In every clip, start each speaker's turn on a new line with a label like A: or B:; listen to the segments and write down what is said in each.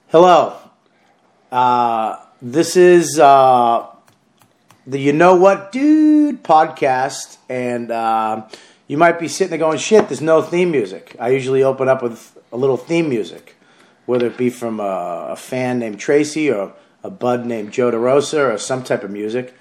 A: Hello. This is the You Know What Dude podcast, and you might be sitting there going, shit, there's no theme music. I usually open up with a little theme music, whether it be from a fan named Tracy or a bud named Joe DeRosa or some type of music.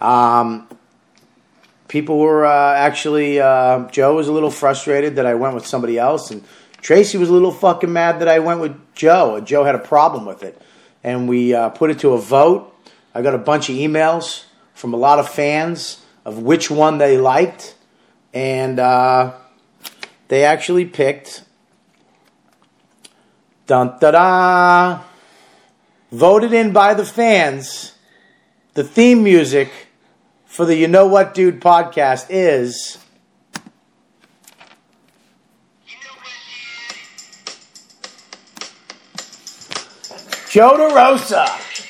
A: People were Joe was a little frustrated that I went with somebody else, and Tracy was a little fucking mad that I went with Joe. Joe had a problem with it. And we put it to a vote. I got a bunch of emails from a lot of fans of which one they liked. And they actually picked, dun-da-da, voted in by the fans, the theme music for the You Know What Dude podcast is Joe DeRosa.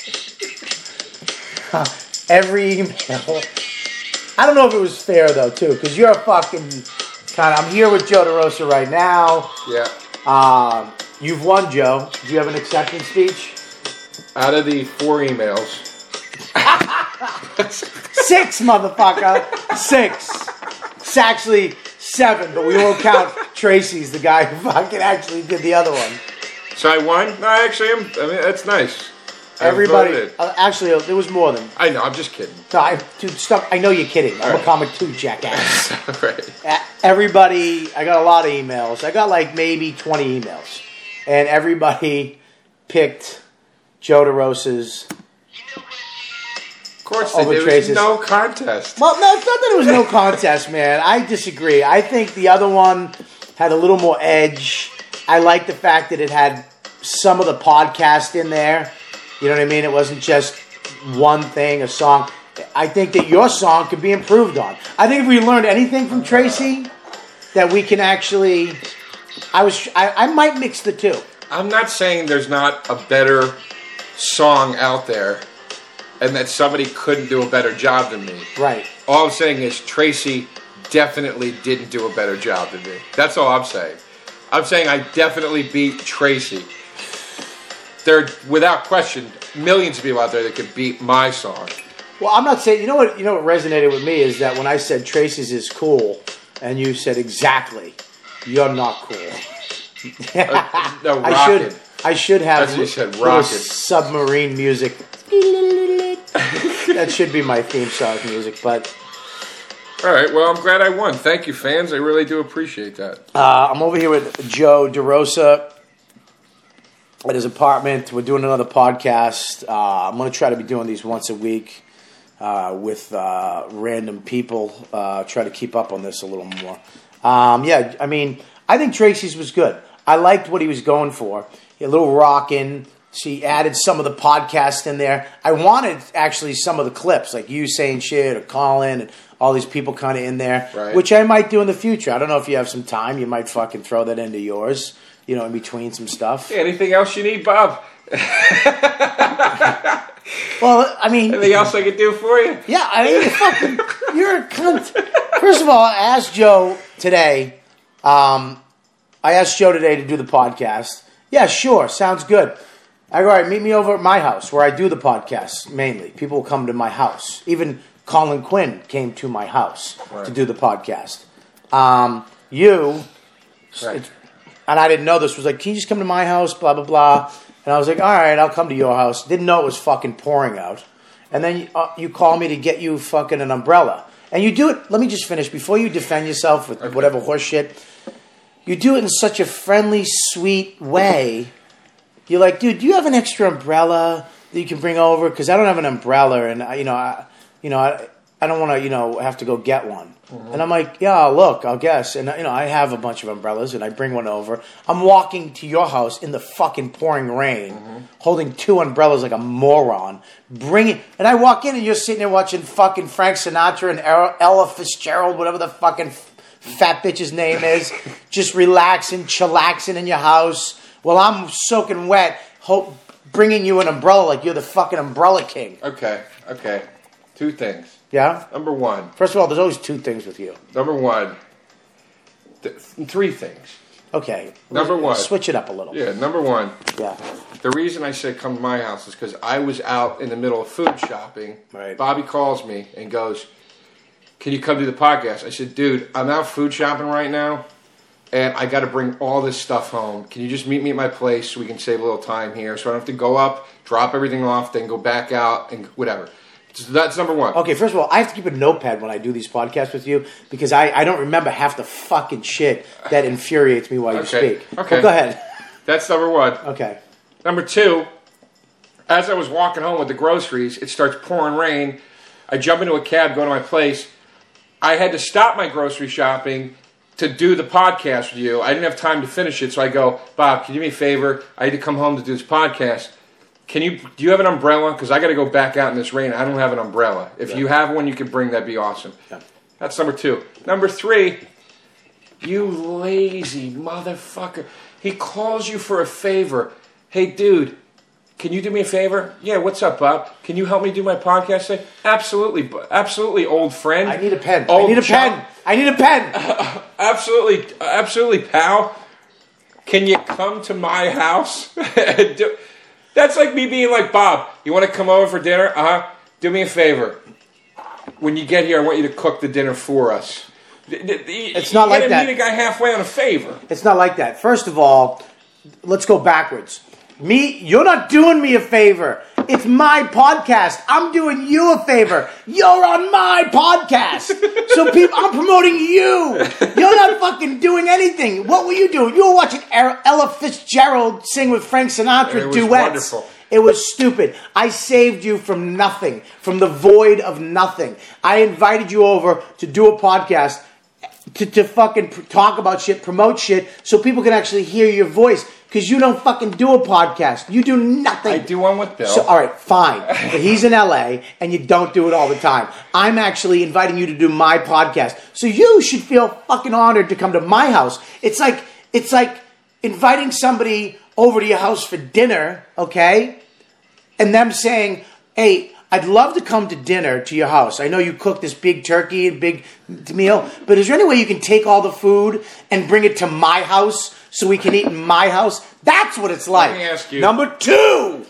A: Every email. I don't know if it was fair, though, too, because you're a fucking kind of... I'm here with Joe DeRosa right now.
B: Yeah.
A: You've won, Joe. Do you have an acceptance speech?
B: Out of the 4 emails.
A: 6, motherfucker. 6. It's actually 7, but we won't count Tracy's, the guy who fucking actually did the other one.
B: So I won? No, I actually am. I mean, that's nice.
A: Everybody, actually, there was more than.
B: I know, I'm just kidding.
A: No, dude, stop. I know you're kidding. I'm a comic too, jackass.
B: Right.
A: Everybody, I got a lot of emails. I got like maybe 20 emails. And everybody picked Joe DeRosa's.
B: Of course, there was no contest.
A: Well, no, it's not that it was no contest, man. I disagree. I think the other one had a little more edge. I like the fact that it had some of the podcast in there. You know what I mean? It wasn't just one thing, a song. I think that your song could be improved on. I think if we learned anything from Tracy, that we can actually... I might mix the two.
B: I'm not saying there's not a better song out there and that somebody couldn't do a better job than me.
A: Right.
B: All I'm saying is Tracy definitely didn't do a better job than me. That's all I'm saying. I'm saying I definitely beat Tracy. There are, without question, millions of people out there that could beat my song.
A: Well, I'm not saying... You know what resonated with me is that when I said Tracy's is cool, and you said exactly, you're not cool.
B: No, rockin'.
A: I should have
B: That's what you said,
A: little submarine music. That should be my theme song music, but...
B: All right, well, I'm glad I won. Thank you, fans. I really do appreciate that.
A: I'm over here with Joe DeRosa at his apartment. We're doing another podcast. I'm going to try to be doing these once a week with random people. Try to keep up on this a little more. Yeah, I mean, I think Tracy's was good. I liked what he was going for. A little rockin'. She added some of the podcast in there. I wanted actually some of the clips, like you saying shit or Colin and all these people kind of in there,
B: right.
A: Which I might do in the future. I don't know if you have some time. You might fucking throw that into yours, in between some stuff.
B: Anything else you need, Bob?
A: Well, I mean...
B: Anything else I can do for you?
A: Yeah, I mean, you're a cunt. First of all, I asked Joe today to do the podcast. Yeah, sure, sounds good. I go, all right, meet me over at my house where I do the podcast mainly. People come to my house. Even Colin Quinn came to my house to do the podcast.
B: Right.
A: And I didn't know this, was like, can you just come to my house, blah, blah, blah. And I was like, all right, I'll come to your house. Didn't know it was fucking pouring out. And then you call me to get you fucking an umbrella. And you do it, let me just finish, before you defend yourself with whatever horse shit, you do it in such a friendly, sweet way. You're like, dude, do you have an extra umbrella that you can bring over? Because I don't have an umbrella, and I don't want to, have to go get one. Mm-hmm. And I'm like, yeah, look, I'll guess. And I have a bunch of umbrellas, and I bring one over. I'm walking to your house in the fucking pouring rain, holding 2 umbrellas like a moron. And I walk in, and you're sitting there watching fucking Frank Sinatra and Ella Fitzgerald, whatever the fucking fat bitch's name is, just relaxing, chillaxing in your house. Well, I'm soaking wet, bringing you an umbrella like you're the fucking umbrella king.
B: Okay. 2 things.
A: Yeah?
B: Number 1.
A: First of all, there's always 2 things with you.
B: Number 1. 3 things.
A: Okay.
B: Number 1.
A: Switch it up a little.
B: Yeah, number 1.
A: Yeah.
B: The reason I said come to my house is because I was out in the middle of food shopping.
A: Right.
B: Bobby calls me and goes, "Can you come do the podcast?" I said, "Dude, I'm out food shopping right now, and I got to bring all this stuff home. Can you just meet me at my place so we can save a little time here, so I don't have to go up, drop everything off, then go back out and whatever." So that's number one.
A: Okay, first of all, I have to keep a notepad when I do these podcasts with you because I don't remember half the fucking shit that infuriates me while you speak.
B: Okay.
A: But go ahead.
B: That's number one.
A: Okay.
B: Number two, as I was walking home with the groceries, it starts pouring rain. I jump into a cab, go to my place. I had to stop my grocery shopping to do the podcast with you. I didn't have time to finish it, so I go, "Bob, can you do me a favor? I need to come home to do this podcast. Do you have an umbrella? Because I got to go back out in this rain. I don't have an umbrella. If you have one, you can bring. That'd be awesome."
A: Yeah.
B: That's number two. Number three, you lazy motherfucker. He calls you for a favor. "Hey, dude, can you do me a favor?" "Yeah, what's up, Bob? Can you help me do my podcast today?" Absolutely, old friend.
A: I need a pen.
B: Old
A: I need a
B: chum.
A: pen. I need a pen.
B: Absolutely, pal. Can you come to my house? That's like me being like, "Bob, you want to come over for dinner? Do me a favor. When you get here, I want you to cook the dinner for us."
A: It's not like that.
B: You gotta meet a guy halfway on a favor.
A: It's not like that. First of all, let's go backwards. You're not doing me a favor. It's my podcast. I'm doing you a favor. You're on my podcast. So I'm promoting you. You're not fucking doing anything. What were you doing? You were watching Ella Fitzgerald sing with Frank Sinatra
B: It was
A: duets.
B: wonderful.
A: It was stupid. I saved you from nothing, from the void of nothing. I invited you over to do a podcast to fucking talk about shit, promote shit, so people can actually hear your voice. Because you don't fucking do a podcast. You do nothing.
B: I do one with Bill.
A: So, all right, fine. But he's in LA, and you don't do it all the time. I'm actually inviting you to do my podcast. So you should feel fucking honored to come to my house. It's like inviting somebody over to your house for dinner, okay? And them saying, "Hey, I'd love to come to dinner to your house. I know you cook this big turkey and big meal, but is there any way you can take all the food and bring it to my house so we can eat in my house?" That's what it's like.
B: Let me ask you.
A: Number two.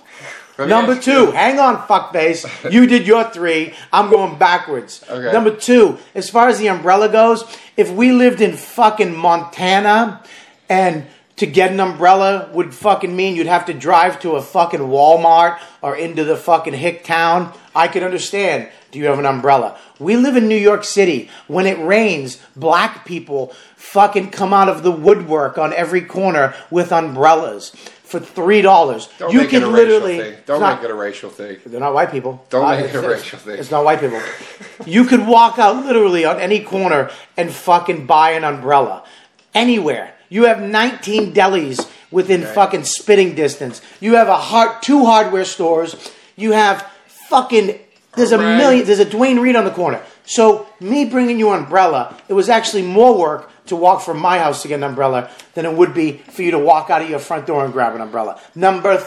A: Hang on, fuckface. You did your three. I'm going backwards.
B: Okay.
A: Number two, as far as the umbrella goes, if we lived in fucking Montana and to get an umbrella would fucking mean you'd have to drive to a fucking Walmart or into the fucking hick town, I could understand. Do you have an umbrella? We live in New York City. When it rains, black people fucking come out of the woodwork on every corner with umbrellas for $3.
B: Don't
A: you
B: make it
A: can
B: a
A: literally
B: racial thing. Don't make it a racial thing.
A: They're not white people.
B: Don't make it a racial thing.
A: It's not white people. You could walk out literally on any corner and fucking buy an umbrella. Anywhere. You have 19 delis within fucking spitting distance. You have 2 hardware stores. You have fucking... There's a million... There's a Dwayne Reed on the corner. So, me bringing you an umbrella, it was actually more work to walk from my house to get an umbrella than it would be for you to walk out of your front door and grab an umbrella. Number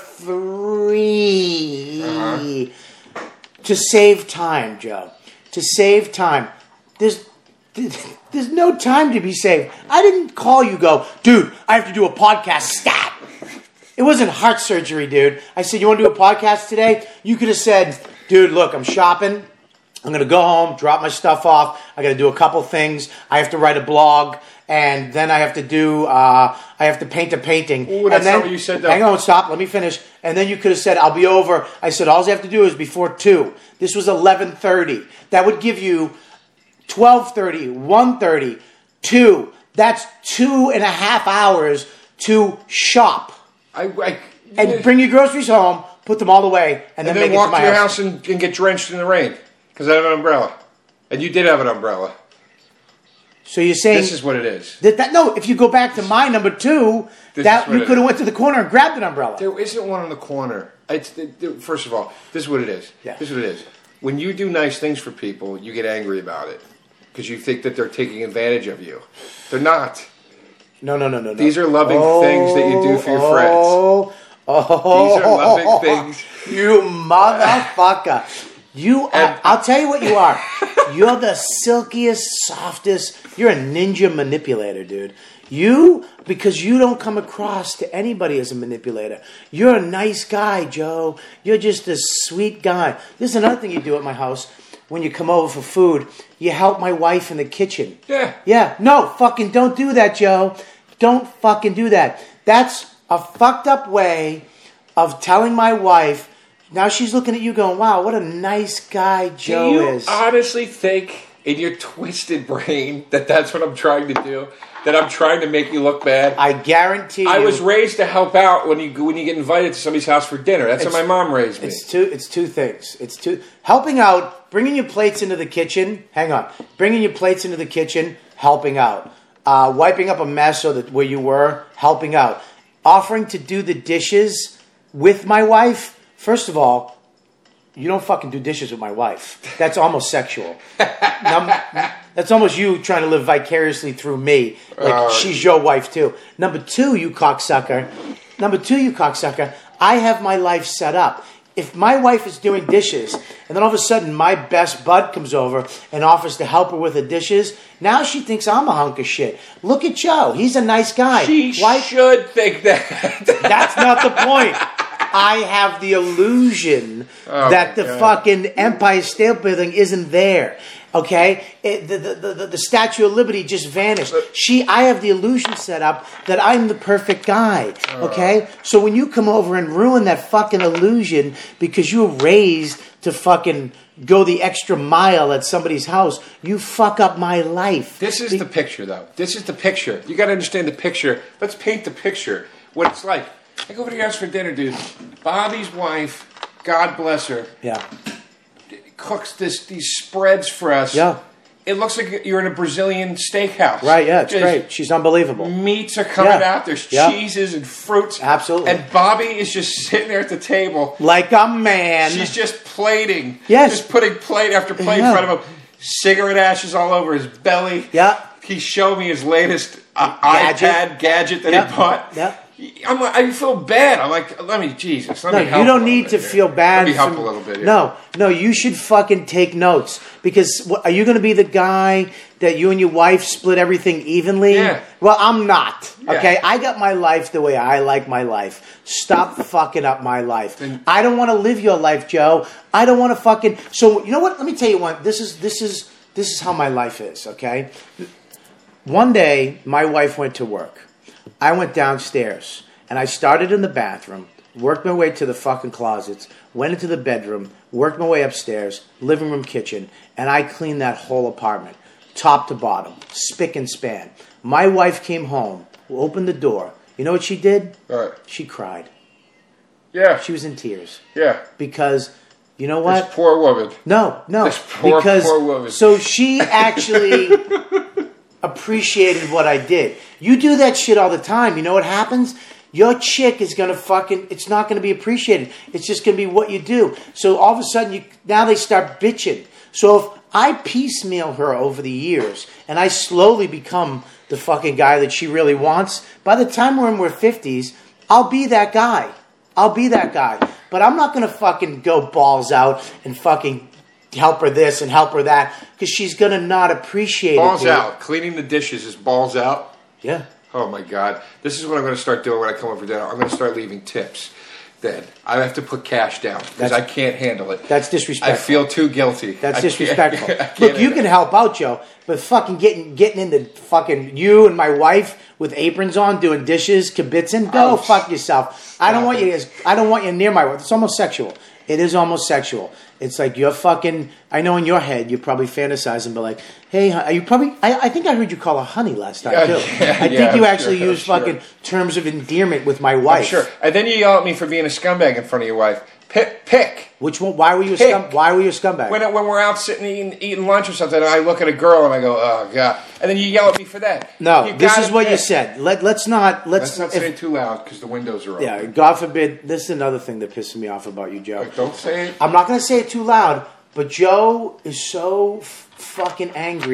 A: 3... To save time, Joe. To save time. There's no time to be saved. I didn't call you "Dude, I have to do a podcast, stat." It wasn't heart surgery, dude. I said, "You want to do a podcast today?" You could have said, "Dude, look, I'm shopping. I'm going to go home, drop my stuff off. I got to do a couple things. I have to write a blog, and then I have to paint a painting."
B: Ooh, that's
A: and then,
B: not what you said, though.
A: Hang on, stop. Let me finish. And then you could have said, "I'll be over." I said, "All I have to do is before 2." This was 11:30. That would give you 12:30, 1:30, 2. That's 2.5 hours to shop. And bring your groceries home, put them all away, and then make it to
B: walk
A: my
B: to your
A: house.
B: house and get drenched in the rain because I have an umbrella. And you did have an umbrella.
A: So you're saying...
B: This is what it is.
A: No, if you go back to my number 2, that you could have went to the corner and grabbed an umbrella.
B: There isn't one on the corner. First of all, this is what it is.
A: Yeah.
B: This is what it is. When you do nice things for people, you get angry about it. Because you think that they're taking advantage of you. They're not.
A: No.
B: These are loving things that you do for your friends. These are loving things.
A: You motherfucker. I'll tell you what you are. You're the silkiest, softest. You're a ninja manipulator, dude. Because you don't come across to anybody as a manipulator. You're a nice guy, Joe. You're just a sweet guy. This is another thing you do at my house. When you come over for food, you help my wife in the kitchen.
B: Yeah.
A: Yeah. No, fucking don't do that, Joe. Don't fucking do that. That's a fucked up way of telling my wife. Now she's looking at you going, wow, what a nice guy Joe is.
B: Do you honestly think in your twisted brain that that's what I'm trying to do? That I'm trying to make you look bad?
A: I guarantee you.
B: I was raised to help out when you get invited to somebody's house for dinner. That's how my mom raised me.
A: It's two things. Helping out, bringing your plates into the kitchen. Hang on. Bringing your plates into the kitchen, helping out. Wiping up a mess where you were, helping out. Offering to do the dishes with my wife. First of all, you don't fucking do dishes with my wife. That's almost sexual. That's almost you trying to live vicariously through me. Like she's your wife too. Number two, you cocksucker. I have my life set up. If my wife is doing dishes, and then all of a sudden my best bud comes over and offers to help her with the dishes, now she thinks I'm a hunk of shit. Look at Joe. He's a nice guy.
B: She should think that.
A: That's not the point. I have the illusion that the fucking Empire State Building isn't there. Okay, the Statue of Liberty just vanished. I have the illusion set up that I'm the perfect guy. Okay, so when you come over and ruin that fucking illusion because you were raised to fucking go the extra mile at somebody's house, you fuck up my life.
B: This is the picture, though. This is the picture. You got to understand the picture. Let's paint the picture. What it's like. I go over to your house for dinner, dude. Bobby's wife, God bless her.
A: Yeah.
B: Cooks these spreads for us.
A: Yeah.
B: It looks like you're in a Brazilian steakhouse.
A: Right, yeah, it's great. She's unbelievable.
B: Meats are coming out. There's cheeses and fruits.
A: Absolutely.
B: And Bobby is just sitting there at the table.
A: Like a man.
B: She's just plating.
A: Yes.
B: Just putting plate after plate in front of him. Cigarette ashes all over his belly.
A: Yeah.
B: He showed me his latest iPad gadget that he bought.
A: Yeah.
B: I feel bad. I'm like, let me help
A: you don't need to feel bad.
B: Let me help a little bit here.
A: No, you should fucking take notes. Because are you going to be the guy that you and your wife split everything evenly?
B: Yeah.
A: Well, I'm not. Okay?
B: Yeah.
A: I got my life the way I like my life. Stop fucking up my life. I don't want to live your life, Joe. I don't want to fucking... So, you know what? Let me tell you one. This is how my life is, okay? One day, my wife went to work. I went downstairs, and I started in the bathroom, worked my way to the fucking closets, went into the bedroom, worked my way upstairs, living room, kitchen, and I cleaned that whole apartment, top to bottom, spick and span. My wife came home, opened the door. You know what she did?
B: What?
A: She cried.
B: Yeah.
A: She was in tears.
B: Yeah.
A: Because, you know what?
B: This poor woman.
A: No.
B: This poor woman.
A: So she actually... appreciated what I did. You do that shit all the time. You know what happens? Your chick is going to it's not going to be appreciated. It's just going to be what you do. So all of a sudden, now they start bitching. So if I piecemeal her over the years and I slowly become the fucking guy that she really wants, by the time we're in our 50s, I'll be that guy. But I'm not going to fucking go balls out and fucking help her this and help her that, because she's going to not appreciate
B: balls
A: it.
B: Balls out. Cleaning the dishes is balls out.
A: Yeah.
B: Oh, my God. This is what I'm going to start doing when I come over for dinner. I'm going to start leaving tips. Then I have to put cash down because I can't handle it.
A: That's disrespectful.
B: I feel too guilty.
A: That's disrespectful. Look, you can help out, Joe, but fucking getting into fucking you and my wife with aprons on doing dishes, kibitzing, go fuck yourself. I don't want you near my wife. It's almost sexual. It is almost sexual. It's like you're fucking... I know in your head you're probably fantasizing, but like, hey, are you probably... I think I heard you call her honey last time, too. I think you actually used fucking terms of endearment with my wife.
B: I'm sure. And then you yell at me for being a scumbag in front of your wife. Pick.
A: Which one? Why were you a scumbag?
B: When we're out sitting eating lunch or something, and I look at a girl and I go, oh, God. And then you yell at me for that.
A: No, this is what you said. Let's not
B: say it too loud because the windows are open.
A: Yeah, God forbid. This is another thing that pisses me off about you, Joe.
B: Don't say it.
A: I'm not going to say it too loud, but Joe is so fucking angry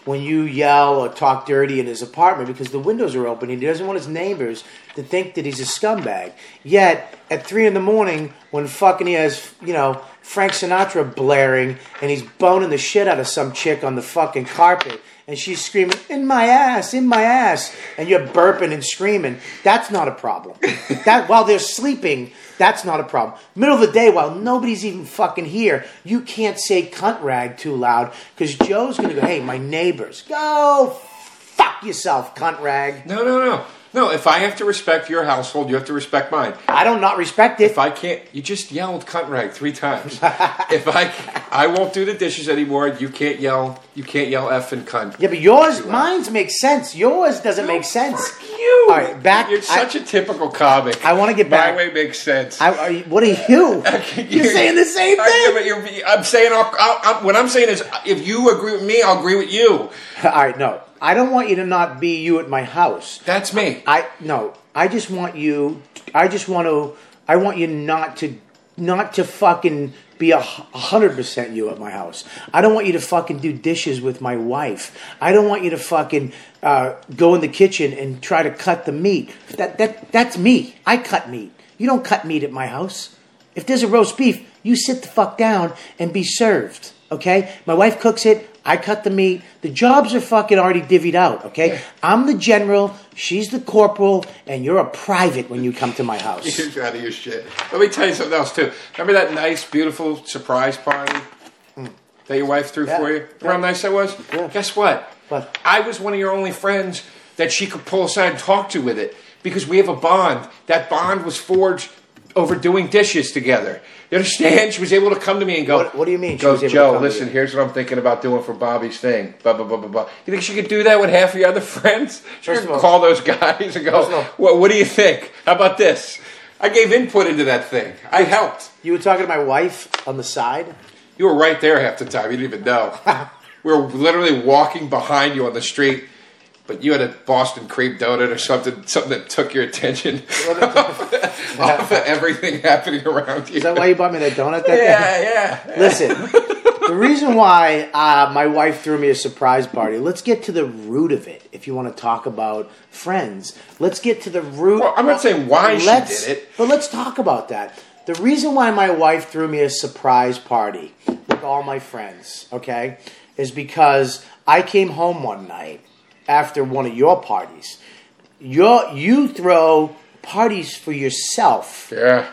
A: when you yell or talk dirty in his apartment because the windows are open and he doesn't want his neighbors to think that he's a scumbag. Yet, at 3 a.m, when fucking he has, Frank Sinatra blaring and he's boning the shit out of some chick on the fucking carpet and she's screaming, in my ass, and you're burping and screaming, that's not a problem. That while they're sleeping, that's not a problem. Middle of the day, while nobody's even fucking here, you can't say cunt rag too loud because Joe's going to go, hey, my neighbors, go fuck yourself, cunt rag.
B: No, if I have to respect your household, you have to respect mine.
A: I don't not respect it.
B: If I can't, you just yelled cunt rag 3 times. If I won't do the dishes anymore, you can't yell F and cunt.
A: Yeah, but mine's makes sense. Yours doesn't make sense.
B: Fuck you.
A: All right, back.
B: You're such a typical comic.
A: I want to get back.
B: My way makes sense.
A: What are you? You're saying the same thing.
B: I'm saying, what I'm saying is, if you agree with me, I'll agree with you.
A: All right, no. I don't want you to not be you at my house.
B: That's me.
A: I want you not to fucking be 100% you at my house. I don't want you to fucking do dishes with my wife. I don't want you to fucking go in the kitchen and try to cut the meat. That's me. I cut meat. You don't cut meat at my house. If there's a roast beef, you sit the fuck down and be served. Okay? My wife cooks it. I cut the meat. The jobs are fucking already divvied out, okay? Yeah. I'm the general, she's the corporal, and you're a private when you come to my house.
B: You're out of your shit. Let me tell you something else, too. Remember that nice, beautiful surprise party that your wife threw for you? Remember how nice that was?
A: Yeah.
B: Guess what?
A: What?
B: I was one of your only friends that she could pull aside and talk to with it because we have a bond. That bond was forged over doing dishes together. You understand? She was able to come to me and go,
A: What do you mean?
B: Go, Joe, listen, here's what I'm thinking about doing for Bobby's thing. Blah, blah, blah, blah, blah. You think she could do that with half of your other friends? She could call those guys and go, what do you think? How about this? I gave input into that thing. I helped.
A: You were talking to my wife on the side?
B: You were right there half the time. You didn't even know. We were literally walking behind you on the street. But you had a Boston cream donut or something that took your attention off of everything happening around you.
A: Is that why you bought me that donut?
B: Yeah.
A: Listen, the reason why my wife threw me a surprise party, let's get to the root of it. If you want to talk about friends, let's get to the root.
B: Well, I'm not saying why she did it.
A: But let's talk about that. The reason why my wife threw me a surprise party with all my friends, okay, is because I came home one night after one of your parties. You throw parties for yourself.
B: Yeah.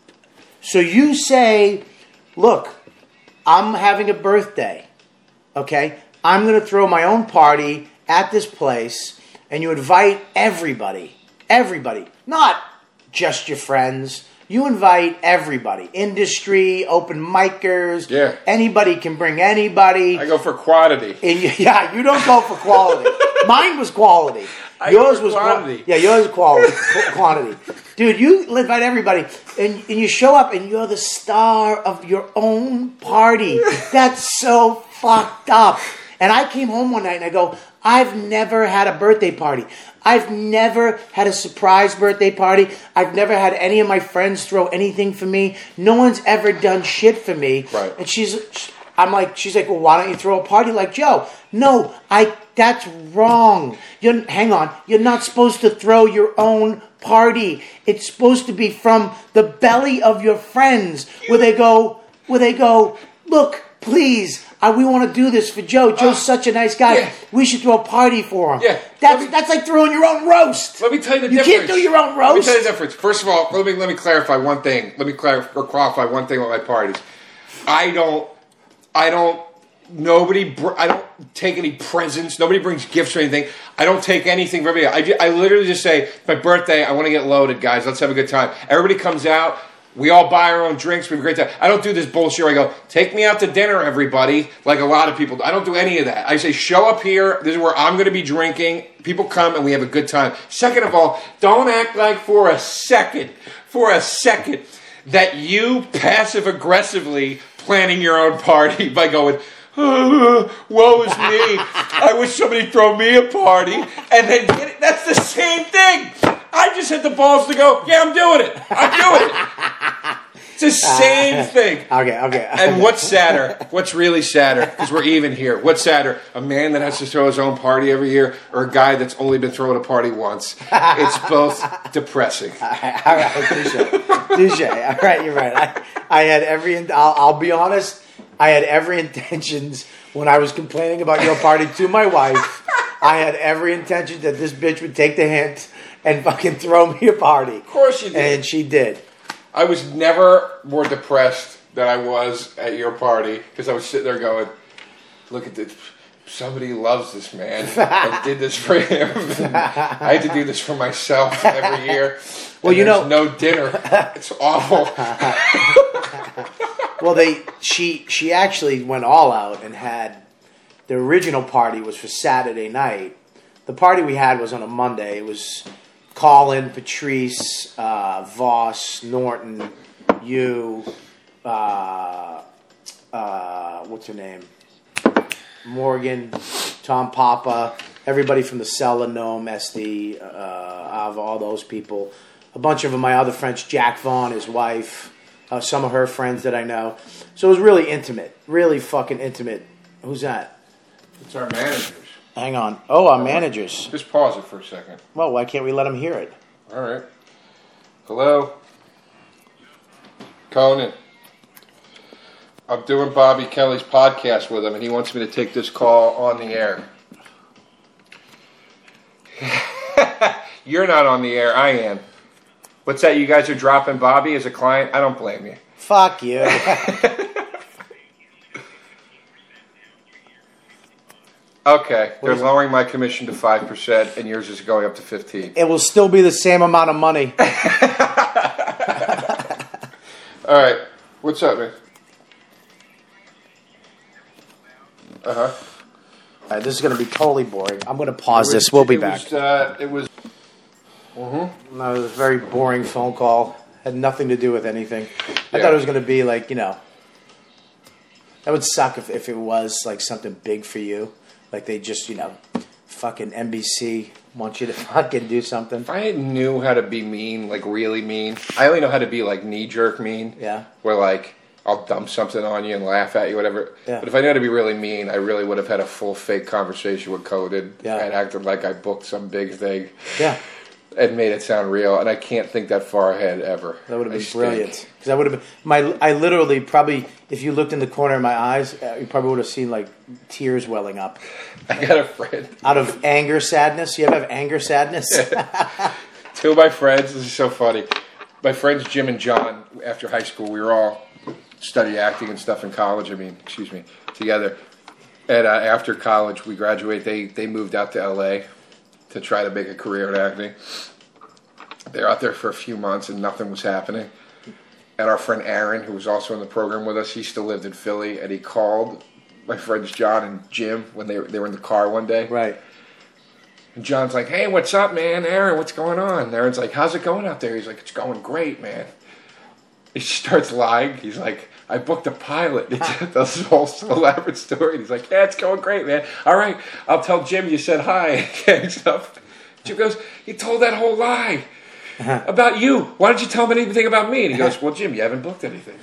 A: So you say, look, I'm having a birthday. Okay? I'm going to throw my own party at this place, and you invite everybody. Everybody. Not just your friends. You invite everybody. Industry, open micers.
B: Yeah.
A: Anybody can bring anybody.
B: I go for quantity.
A: And you don't go for quality. Mine was quality. Yours was
B: quantity.
A: Yours was quantity. Dude, you invite everybody, and you show up, and you're the star of your own party. That's so fucked up. And I came home one night, and I go, I've never had a birthday party. I've never had a surprise birthday party. I've never had any of my friends throw anything for me. No one's ever done shit for me.
B: Right.
A: And she's like, well, why don't you throw a party like Joe? No, that's wrong. Hang on. You're not supposed to throw your own party. It's supposed to be from the belly of your friends where they go, look, please, we want to do this for Joe. Joe's such a nice guy.
B: Yeah.
A: We should throw a party for him.
B: Yeah.
A: That's like throwing your own roast.
B: Let me tell you the difference.
A: You can't do your own roast.
B: Let me tell you the difference. First of all, let me clarify one thing. Let me qualify one thing with my parties. I don't take any presents. Nobody brings gifts or anything. I don't take anything from anybody. I literally just say, it's my birthday, I want to get loaded, guys. Let's have a good time. Everybody comes out. We all buy our own drinks. We have a great time. I don't do this bullshit where I go, take me out to dinner, everybody, like a lot of people do. I don't do any of that. I say, show up here. This is where I'm going to be drinking. People come and we have a good time. Second of all, don't act like for a second, that you passive-aggressively planning your own party by going, woe is me. I wish somebody throw me a party. And then that's the same thing. I just had the balls to go, yeah, I'm doing it. It's the same thing.
A: Okay.
B: And what's sadder? What's really sadder? Because we're even here. What's sadder? A man that has to throw his own party every year, or a guy that's only been throwing a party once? It's both depressing.
A: All right, touche. All right, you're right. I had every. I'll be honest. I had every intentions when I was complaining about your party to my wife. I had every intention that this bitch would take the hint and fucking throw me a party.
B: Of course you did.
A: And she did.
B: I was never more depressed than I was at your party because I was sitting there going, look at this. Somebody loves this man. I did this for him. I had to do this for myself every year.
A: Well, you know,
B: no dinner. It's awful.
A: Well, she actually went all out and had the original party was for Saturday night. The party we had was on a Monday. It was Colin, Patrice, Voss, Norton, you, what's her name? Morgan, Tom Papa, everybody from the Cellar, Gnome, SD, Ava, all those people. A bunch of my other friends, Jack Vaughn, his wife, some of her friends that I know. So it was really intimate, really fucking intimate. Who's that?
B: It's our managers.
A: Hang on. Oh, our managers.
B: Just pause it for a second.
A: Well, why can't we let them hear it?
B: All right. Hello? Conan. I'm doing Bobby Kelly's podcast with him, and he wants me to take this call on the air. You're not on the air. I am. What's that? You guys are dropping Bobby as a client? I don't blame you.
A: Fuck you.
B: Okay, they're lowering my commission to 5%, and yours is going up to 15%.
A: It will still be the same amount of money.
B: All right, what's up, man?
A: All right, this is going to be totally boring. I'm going to pause this. We'll be back.
B: It was.
A: No, it was a very boring phone call. Had nothing to do with anything. I thought it was going to be like, that would suck if it was like something big for you. Like they just, fucking NBC want you to fucking do something.
B: If I knew how to be mean, like really mean, I only know how to be like knee-jerk mean.
A: Yeah.
B: Where like I'll dump something on you and laugh at you, whatever.
A: Yeah.
B: But if I knew how to be really mean, I really would have had a full fake conversation with Coded and acted like I booked some big thing.
A: Yeah.
B: And made it sound real, and I can't think that far ahead ever.
A: That would have been brilliant. Because I would have been I literally probably, if you looked in the corner of my eyes, you probably would have seen like tears welling up.
B: I got a friend
A: out of anger, sadness. You ever have anger, sadness?
B: Two of my friends. This is so funny. My friends Jim and John. After high school, we were all study acting and stuff in college. Together. And after college, we graduated. They moved out to L.A. to try to make a career in acting. They're out there for a few months and nothing was happening. And our friend Aaron, who was also in the program with us, he still lived in Philly, and he called my friends John and Jim when they were in the car one day.
A: Right.
B: And John's like, hey, what's up, man? Aaron, what's going on? And Aaron's like, how's it going out there? He's like, it's going great, man. He starts lying. He's like, I booked a pilot. That's this whole elaborate story. And he's like, yeah, it's going great, man. All right, I'll tell Jim you said hi and stuff. Jim goes, you told that whole lie about you. Why didn't you tell him anything about me? And he goes, well, Jim, you haven't booked anything.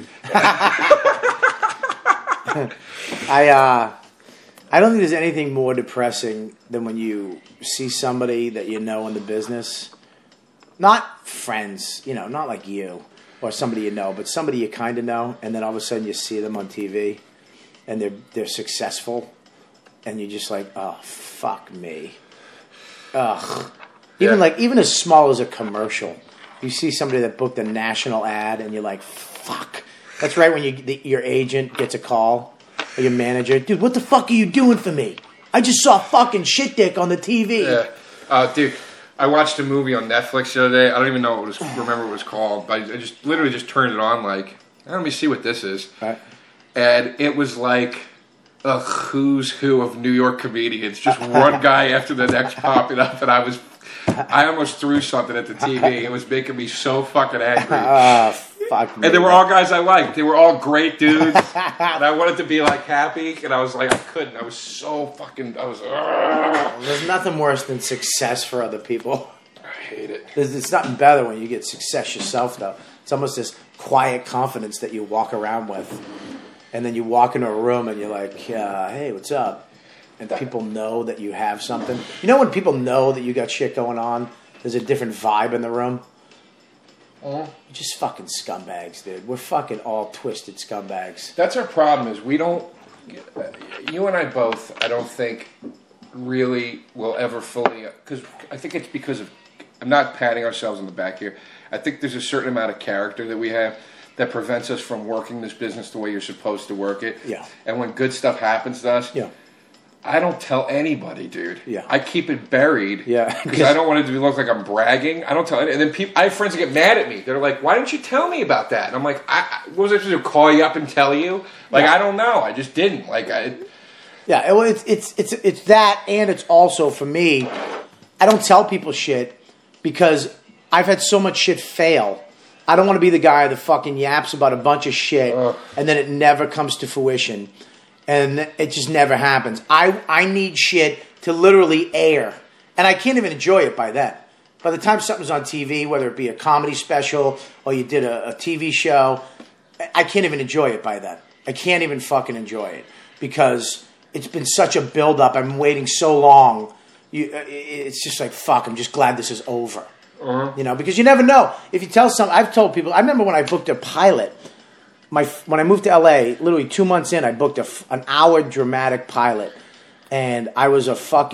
A: I don't think there's anything more depressing than when you see somebody that you know in the business, not friends, not like you or somebody you know, but somebody you kind of know, and then all of a sudden you see them on TV and they're successful, and you're just like, oh, fuck me. Ugh. Even as small as a commercial, you see somebody that booked a national ad, and you're like, fuck. That's right when your agent gets a call, or your manager, dude, what the fuck are you doing for me? I just saw fucking shit dick on the TV.
B: Yeah, dude. I watched a movie on Netflix the other day. I don't even know remember what it was called, but I just literally just turned it on like, let me see what this is.
A: Right.
B: And it was like a who's who of New York comedians, just one guy after the next popping up, and I almost threw something at the TV. It was making me so fucking angry.
A: Fuck me.
B: And they were all guys I liked. They were all great dudes. And I wanted to be like happy, and I was like, I couldn't. I was so fucking,
A: There's nothing worse than success for other people.
B: I hate it.
A: It's nothing better when you get success yourself, though. It's almost this quiet confidence that you walk around with. And then you walk into a room and you're like, hey, what's up? And people know that you have something. You know when people know that you got shit going on, there's a different vibe in the room? You're just fucking scumbags, dude. We're fucking all twisted scumbags.
B: That's our problem is we don't, you and I both, I don't think really will ever fully, because I think it's because of, I'm not patting ourselves on the back here. I think there's a certain amount of character that we have that prevents us from working this business the way you're supposed to work it.
A: Yeah.
B: And when good stuff happens to us,
A: Yeah.
B: I don't tell anybody, dude.
A: Yeah.
B: I keep it buried.
A: Yeah.
B: Because I don't want it to look like I'm bragging. I don't tell any. And then people, I have friends that get mad at me. They're like, "Why didn't you tell me about that?" And I'm like, "What was I supposed to do? Call you up and tell you?" Like, I don't know. I just didn't. Like,
A: Yeah, well, it's that, and it's also for me. I don't tell people shit because I've had so much shit fail. I don't want to be the guy that fucking yaps about a bunch of shit and then it never comes to fruition, and it just never happens. I need shit to literally air, and I can't even enjoy it by then. By the time something's on TV, whether it be a comedy special or you did a TV show, I can't even enjoy it by then. I can't even fucking enjoy it because it's been such a build-up. I'm waiting so long. It's just like, fuck, I'm just glad this is over. You know, because you never know. If you tell I've told people, I remember when I booked a pilot, when I moved to LA, literally 2 months in, I booked an hour dramatic pilot. And I was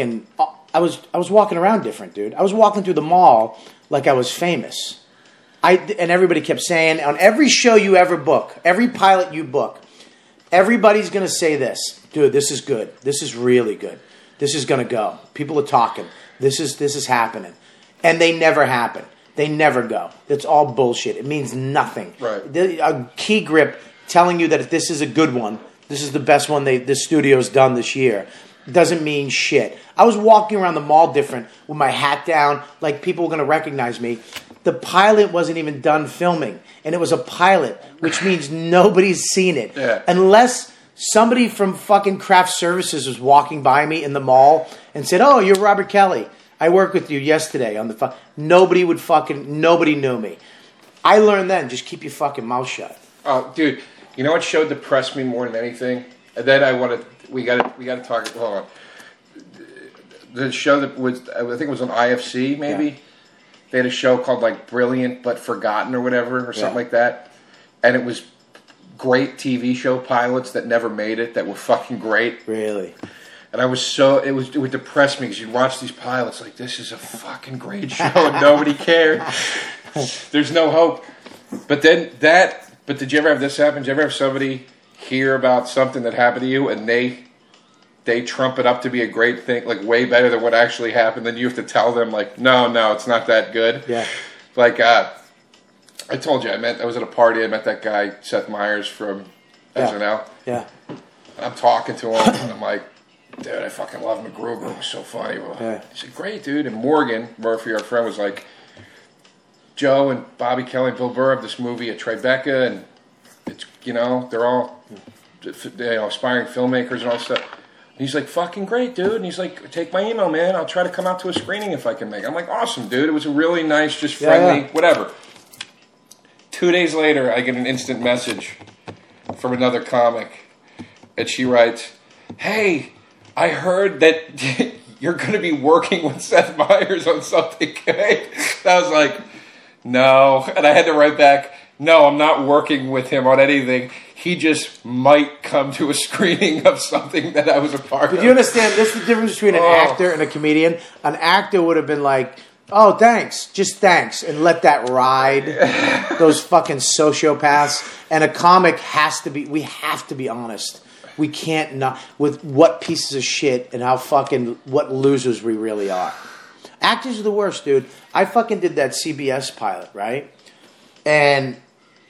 A: I was walking around different, dude. I was walking through the mall like I was famous. And everybody kept saying, on every show you ever book, every pilot you book, everybody's going to say this, dude, this is good. This is really good. This is going to go. People are talking. This is happening. And they never happen. They never go. It's all bullshit. It means nothing.
B: Right.
A: A key grip telling you that if this is a good one, this is the best one this studio's done this year, doesn't mean shit. I was walking around the mall different with my hat down, like people were going to recognize me. The pilot wasn't even done filming, and it was a pilot, which means nobody's seen it.
B: Yeah.
A: Unless somebody from fucking craft services was walking by me in the mall and said, "Oh, you're Robert Kelly. I worked with you yesterday on the phone." Nobody knew me. I learned then, just keep your fucking mouth shut.
B: Oh, dude, you know what show depressed me more than anything? And then we got to talk. Hold on. The show that was, I think it was on IFC, maybe. Yeah. They had a show called like Brilliant But Forgotten or whatever, or something like that. And it was great TV show pilots that never made it, that were fucking great.
A: Really?
B: And it would depress me because you'd watch these pilots like, this is a fucking great show and nobody cared. There's no hope. But did you ever have this happen? Did you ever have somebody hear about something that happened to you and they trump it up to be a great thing, like way better than what actually happened, then you have to tell them like, no, it's not that good.
A: Yeah.
B: Like, I told you, I was at a party, I met that guy, Seth Meyers from SNL.
A: Yeah.
B: I'm talking to him and I'm like, dude, I fucking love MacGruber. It was so funny.
A: Yeah.
B: He said, great, dude. And Morgan Murphy, our friend, was like, Joe and Bobby Kelly and Bill Burr have this movie at Tribeca, and it's, they're all, aspiring filmmakers and all stuff. And he's like, fucking great, dude. And he's like, take my email, man. I'll try to come out to a screening if I can make it. I'm like, awesome, dude. It was a really nice, just friendly, whatever. 2 days later, I get an instant message from another comic, and she writes, hey, I heard that you're going to be working with Seth Meyers on something. I was like, no. And I had to write back, no, I'm not working with him on anything. He just might come to a screening of something that I was a part of.
A: But you understand, this is the difference between an actor and a comedian. An actor would have been like, oh, thanks, just thanks, and let that ride, those fucking sociopaths. And a comic we have to be honest. We can't not, with what pieces of shit and what losers we really are. Actors are the worst, dude. I fucking did that CBS pilot, right? And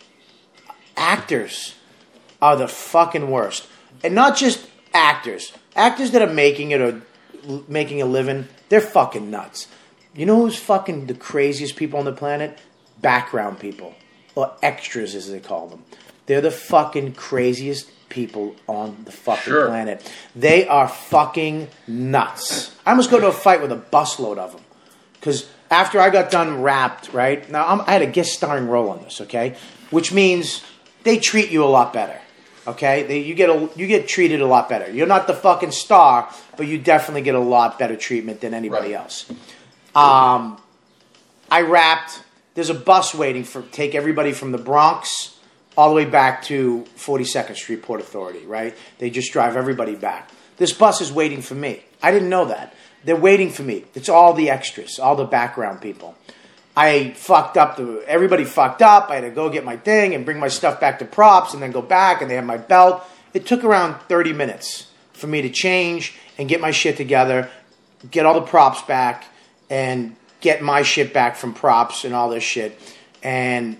A: actors are the fucking worst. And not just actors. Actors that are making it or making a living, they're fucking nuts. You know who's fucking the craziest people on the planet? Background people. Or extras, as they call them. They're the fucking craziest people on the fucking planet. They are fucking nuts. I almost go to a fight with a busload of them. Because after I got done wrapped, right? Now, I had a guest starring role on this, okay? Which means they treat you a lot better, okay? You get treated a lot better. You're not the fucking star, but you definitely get a lot better treatment than anybody else. I wrapped. There's a bus waiting take everybody from the Bronx all the way back to 42nd Street Port Authority, right? They just drive everybody back. This bus is waiting for me. I didn't know that. They're waiting for me. It's all the extras, all the background people. I fucked up. Everybody fucked up. I had to go get my thing and bring my stuff back to props and then go back, and they had my belt. It took around 30 minutes for me to change and get my shit together, get all the props back, and get my shit back from props and all this shit. And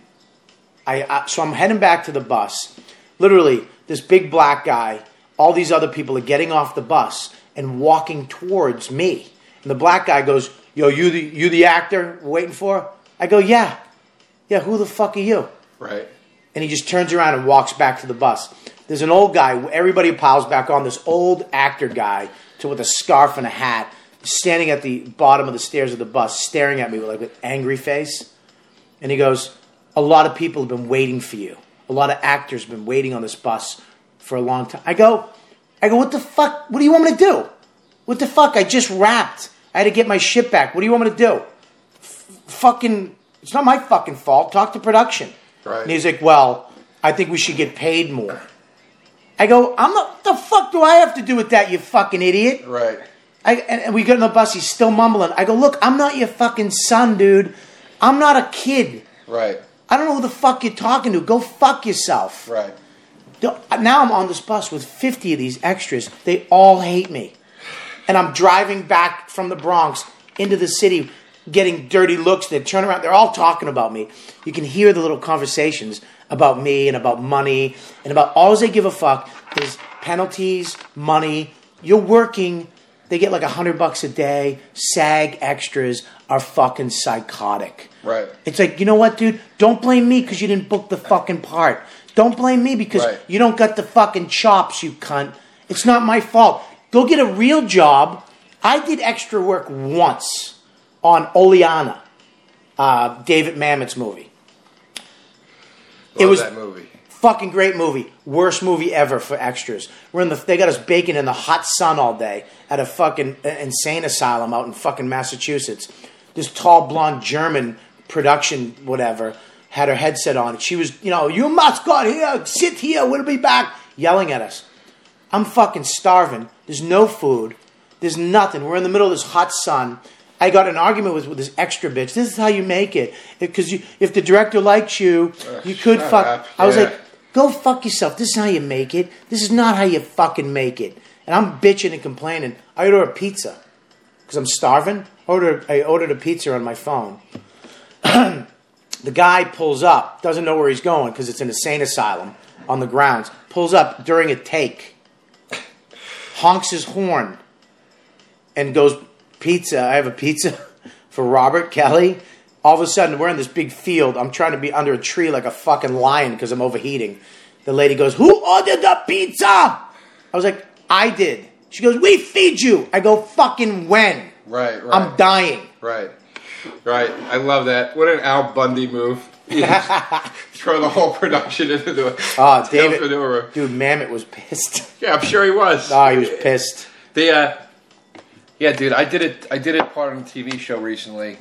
A: so I'm heading back to the bus. Literally, this big black guy, all these other people are getting off the bus and walking towards me. And the black guy goes, "Yo, you the actor we're waiting for?" I go, "Yeah. Yeah, who the fuck are you?"
B: Right.
A: And he just turns around and walks back to the bus. There's an old guy. Everybody piles back on. This old actor guy with a scarf and a hat, standing at the bottom of the stairs of the bus, staring at me with like an angry face. And he goes, "A lot of people have been waiting for you. A lot of actors have been waiting on this bus for a long time." I go, "What the fuck? What do you want me to do? What the fuck? I just wrapped. I had to get my shit back. What do you want me to do? Fucking, it's not my fucking fault. Talk to production."
B: Right.
A: And he's like, "Well, I think we should get paid more." I go, the fuck do I have to do with that, you fucking idiot?
B: Right.
A: And we get on the bus, he's still mumbling. I go, "Look, I'm not your fucking son, dude. I'm not a kid.
B: Right.
A: I don't know who the fuck you're talking to. Go fuck yourself."
B: Right.
A: Now I'm on this bus with 50 of these extras. They all hate me. And I'm driving back from the Bronx into the city, getting dirty looks. They turn around. They're all talking about me. You can hear the little conversations about me and about money and about all they give a fuck is penalties, money. You're working. They get like $100 a day. SAG extras are fucking psychotic.
B: Right.
A: It's like, you know what, dude? Don't blame me because you didn't book the fucking part. Don't blame me because you don't got the fucking chops, you cunt. It's not my fault. Go get a real job. I did extra work once on Oleana, David Mamet's movie.
B: Love that movie.
A: Fucking great movie. Worst movie ever for extras. They got us baking in the hot sun all day at a fucking insane asylum out in fucking Massachusetts. This tall blonde German production whatever had her headset on. She was, "You must go here, sit here, we'll be back," yelling at us. I'm fucking starving. There's no food. There's nothing. We're in the middle of this hot sun. I got an argument with this extra bitch. "This is how you make it. Because if the director likes you, you could fuck."
B: Up.
A: I was like, "Go fuck yourself. This is how you make it. This is not how you fucking make it." And I'm bitching and complaining. I order a pizza because I'm starving. I ordered a pizza on my phone. The guy pulls up, doesn't know where he's going because it's an insane asylum on the grounds. Pulls up during a take, honks his horn, and goes, "Pizza, I have a pizza for Robert Kelly." All of a sudden, we're in this big field. I'm trying to be under a tree like a fucking lion because I'm overheating. The lady goes, "Who ordered the pizza?" I was like, "I did." She goes, "We feed you." I go, "Fucking when?"
B: Right.
A: I'm dying.
B: Right. I love that. What an Al Bundy move. Throw the whole production into the
A: David,
B: manure.
A: Dude, Mamet was pissed.
B: Yeah, I'm sure he was.
A: Oh, he was pissed.
B: Yeah, dude, I did it part on a TV show recently.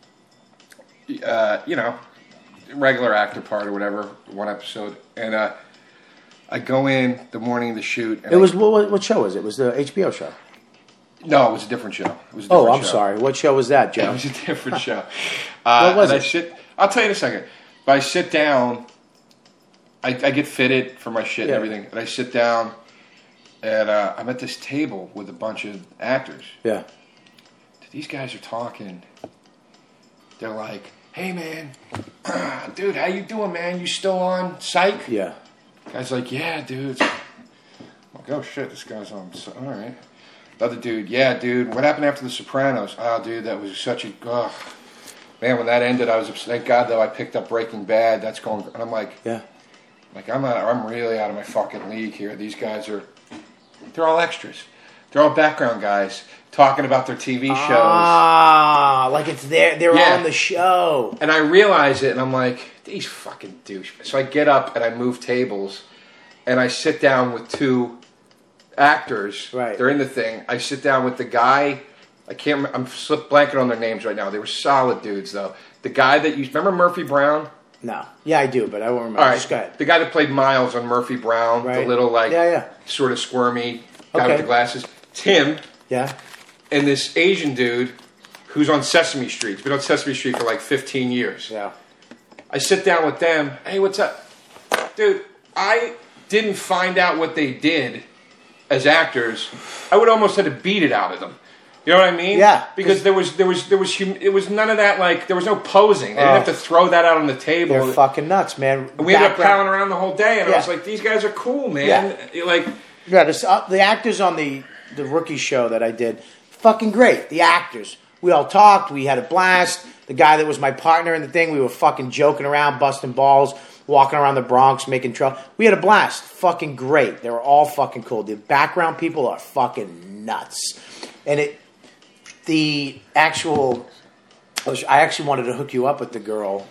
B: Regular actor part or whatever, one episode, and I go in the morning of the shoot. And
A: what show was it? It was the HBO show.
B: No, it was a different show.
A: I'm sorry. What show was that, Joe?
B: It was a different show.
A: What was it?
B: I'll tell you in a second. But I sit down. I get fitted for my shit and everything, and I sit down, and I'm at this table with a bunch of actors.
A: Yeah.
B: These guys are talking. They're like, "Hey, man, dude, how you doing, man? You still on Psych?"
A: Yeah.
B: Guy's like, "Yeah, dude." I'm like, "Oh shit, this guy's on. All right." The other dude, "Yeah, dude. What happened after The Sopranos?" "Oh, dude, that was such a man. When that ended, I was upset. Thank God, though, I picked up Breaking Bad. That's going." And I'm like,
A: "Yeah,
B: I'm really out of my fucking league here. These guys they're all extras." They're all background guys talking about their TV shows.
A: Ah, like it's they're
B: Yeah.
A: on the show.
B: And I realize it, and I'm like, these fucking douche. So I get up and I move tables, and I sit down with two actors.
A: Right.
B: They're in the thing. I sit down with the guy. I can't remember. I'm blanking on their names right now. They were solid dudes, though. The guy that you remember Murphy Brown?
A: No. Yeah, I do, but I won't remember.
B: All right.
A: Just go ahead.
B: The guy that played Miles on Murphy Brown,
A: Right.
B: the little, like,
A: Yeah.
B: sort of squirmy guy
A: Okay.
B: with the glasses. Tim,
A: Yeah.
B: and this Asian dude who's on Sesame Street. He's been on Sesame Street for like 15 years.
A: Yeah.
B: I sit down with them. Hey, what's up? Dude, I didn't find out what they did as actors. I would almost have to beat it out of them. You know what I mean?
A: Yeah.
B: Because it was none of that, like, there was no posing. They didn't have to throw that out on the table.
A: They're fucking nuts, man.
B: And we ended up palling around the whole day, and
A: Yeah.
B: I was like, these guys are cool, man. Like,
A: Yeah, the actors on the rookie show that I did, fucking great. The actors. We all talked. We had a blast. The guy that was my partner in the thing, we were fucking joking around, busting balls, walking around the Bronx, making trouble. We had a blast. Fucking great. They were all fucking cool. The background people are fucking nuts. And I actually wanted to hook you up with the girl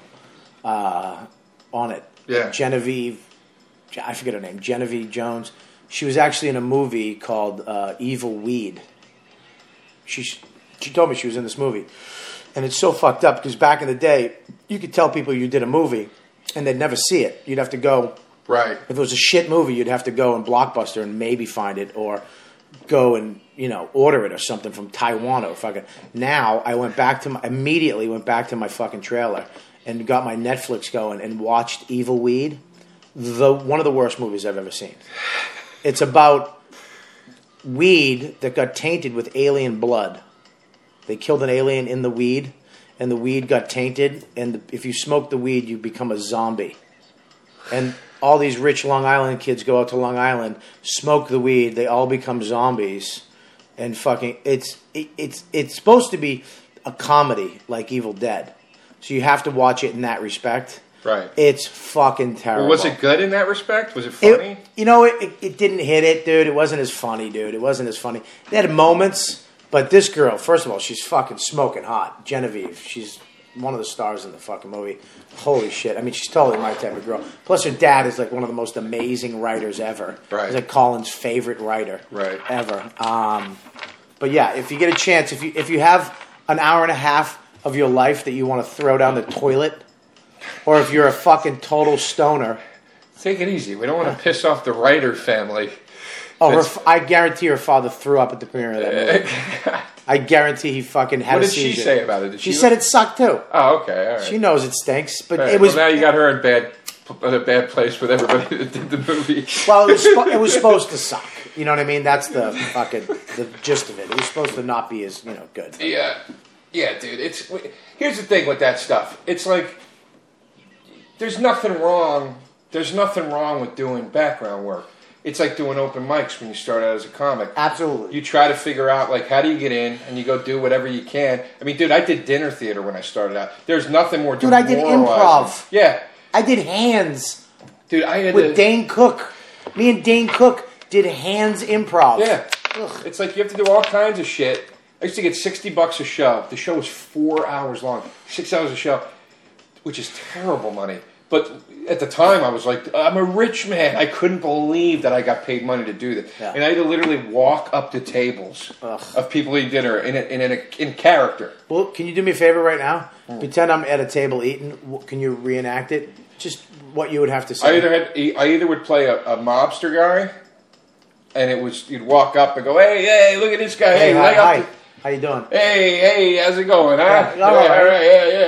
A: on it.
B: Yeah.
A: Genevieve, I forget her name, Genevieve Jones. She was actually in a movie called Evil Weed. She told me she was in this movie. And it's so fucked up because back in the day, you could tell people you did a movie and they'd never see it. You'd have to go.
B: right.
A: If it was a shit movie, you'd have to go in Blockbuster and maybe find it or go and, order it or something from Taiwan or fucking. Now, I immediately went back to my fucking trailer and got my Netflix going and watched Evil Weed. One of the worst movies I've ever seen. It's about weed that got tainted with alien blood. They killed an alien in the weed, and the weed got tainted, and if you smoke the weed, you become a zombie. And all these rich Long Island kids go out to Long Island, smoke the weed, they all become zombies, and fucking it's supposed to be a comedy like Evil Dead, so you have to watch it in that respect.
B: Right.
A: It's fucking terrible.
B: Well, was it good in that respect? Was it funny?
A: It didn't hit it, dude. It wasn't as funny, dude. It wasn't as funny. They had moments, but this girl, first of all, she's fucking smoking hot. Genevieve, she's one of the stars in the fucking movie. Holy shit. I mean, she's totally my type of girl. Plus, her dad is like one of the most amazing writers ever.
B: Right.
A: He's like Colin's favorite writer ever. But yeah, if you get a chance, if you have an hour and a half of your life that you want to throw down the toilet, or if you're a fucking total stoner.
B: Take it easy. We don't want to piss off the writer family.
A: Oh, I guarantee her father threw up at the premiere of that movie. I guarantee he fucking had
B: What
A: a
B: did
A: seizure.
B: she say about it?
A: She said it sucked too.
B: Oh, okay, all right.
A: She knows it stinks, but
B: All right,
A: it was.
B: Well, now you got her in a bad place with everybody that did the movie.
A: Well, it was supposed to suck. You know what I mean? That's the gist of it. It was supposed to not be as good.
B: Yeah, dude. Here's the thing with that stuff. It's like there's nothing wrong. There's nothing wrong with doing background work. It's like doing open mics when you start out as a comic.
A: Absolutely.
B: You try to figure out, like, how do you get in, and you go do whatever you can. I mean, dude, I did dinner theater when I started out. There's nothing more
A: Dude, I did improv.
B: Yeah.
A: I did hands.
B: Dude, I had
A: with Dane Cook. Me and Dane Cook did hands improv.
B: Yeah. Ugh. It's like you have to do all kinds of shit. I used to get $60 a show. The show was 4 hours long. 6 hours a show, which is terrible money. But at the time, I was like, I'm a rich man. I couldn't believe that I got paid money to do this. Yeah. And I had to literally walk up to tables of people eating dinner in character.
A: Well, can you do me a favor right now? Pretend I'm at a table eating. Can you reenact it? Just what you would have to say.
B: I either would play a mobster guy, and you'd walk up and go, hey, look at this guy.
A: Hey, hi. How you doing?
B: Hey, how's it going, huh?
A: Yeah, all right.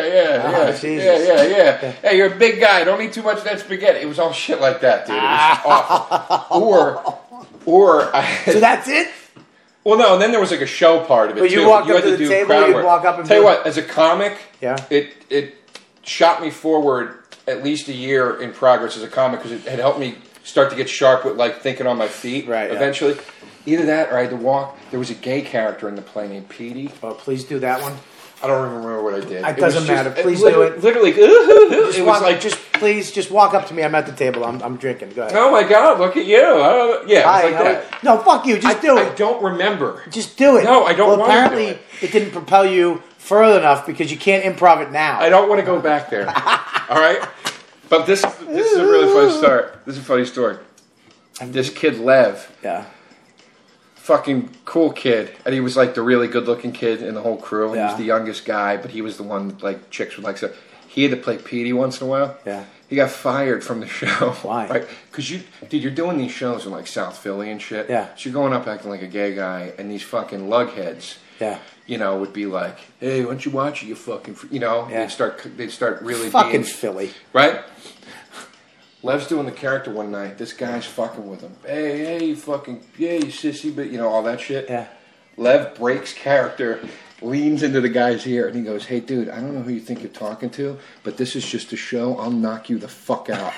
B: Yeah. Hey, you're a big guy. Don't eat too much of that spaghetti. It was all shit like that, dude. It was awful.
A: So that's it?
B: Well, no, and then there was like a show part of it,
A: but you
B: too.
A: walked up to the table, you'd walk up and
B: tell you what, as a comic,
A: yeah,
B: it shot me forward at least a year in progress as a comic because it had helped me start to get sharp with like thinking on my feet eventually. Yeah. Either that or I had to walk. There was a gay character in the play named Petey.
A: Oh, please do that one.
B: I don't remember what I did.
A: It doesn't matter. Please
B: do
A: it.
B: Literally, it was like
A: just please. Just walk up to me. I'm at the table. I'm drinking. Go ahead.
B: Oh my God! Look at you. Yeah,
A: Hi,
B: it's like that.
A: No, fuck you. Just do
B: I
A: it.
B: don't remember.
A: Just do it.
B: No, I don't
A: Well,
B: want to do
A: apparently it didn't propel you further enough because you can't improv it now.
B: I don't want to go back there. All right, but this is a really funny story. This is a funny story. This kid Lev,
A: Yeah.
B: fucking cool kid, and he was like the really good-looking kid in the whole crew. He
A: Yeah.
B: was the youngest guy, but he was the one that, like, chicks would like. So he had to play Petey once in a while.
A: Yeah.
B: He got fired from the show.
A: Why?
B: Right? Because you're doing these shows in like South Philly and shit.
A: Yeah.
B: So you're going up acting like a gay guy, and these fucking lugheads.
A: Yeah.
B: You know, would be like, "Hey, why don't you watch it? You fucking,"
A: Yeah.
B: They'd start really
A: Fucking
B: being,
A: Philly.
B: right? Lev's doing the character one night. This guy's fucking with him. Hey, you fucking, yeah, you sissy, but all that shit.
A: Yeah.
B: Lev breaks character, leans into the guy's ear, and he goes, "Hey, dude, I don't know who you think you're talking to, but this is just a show. I'll knock you the fuck out."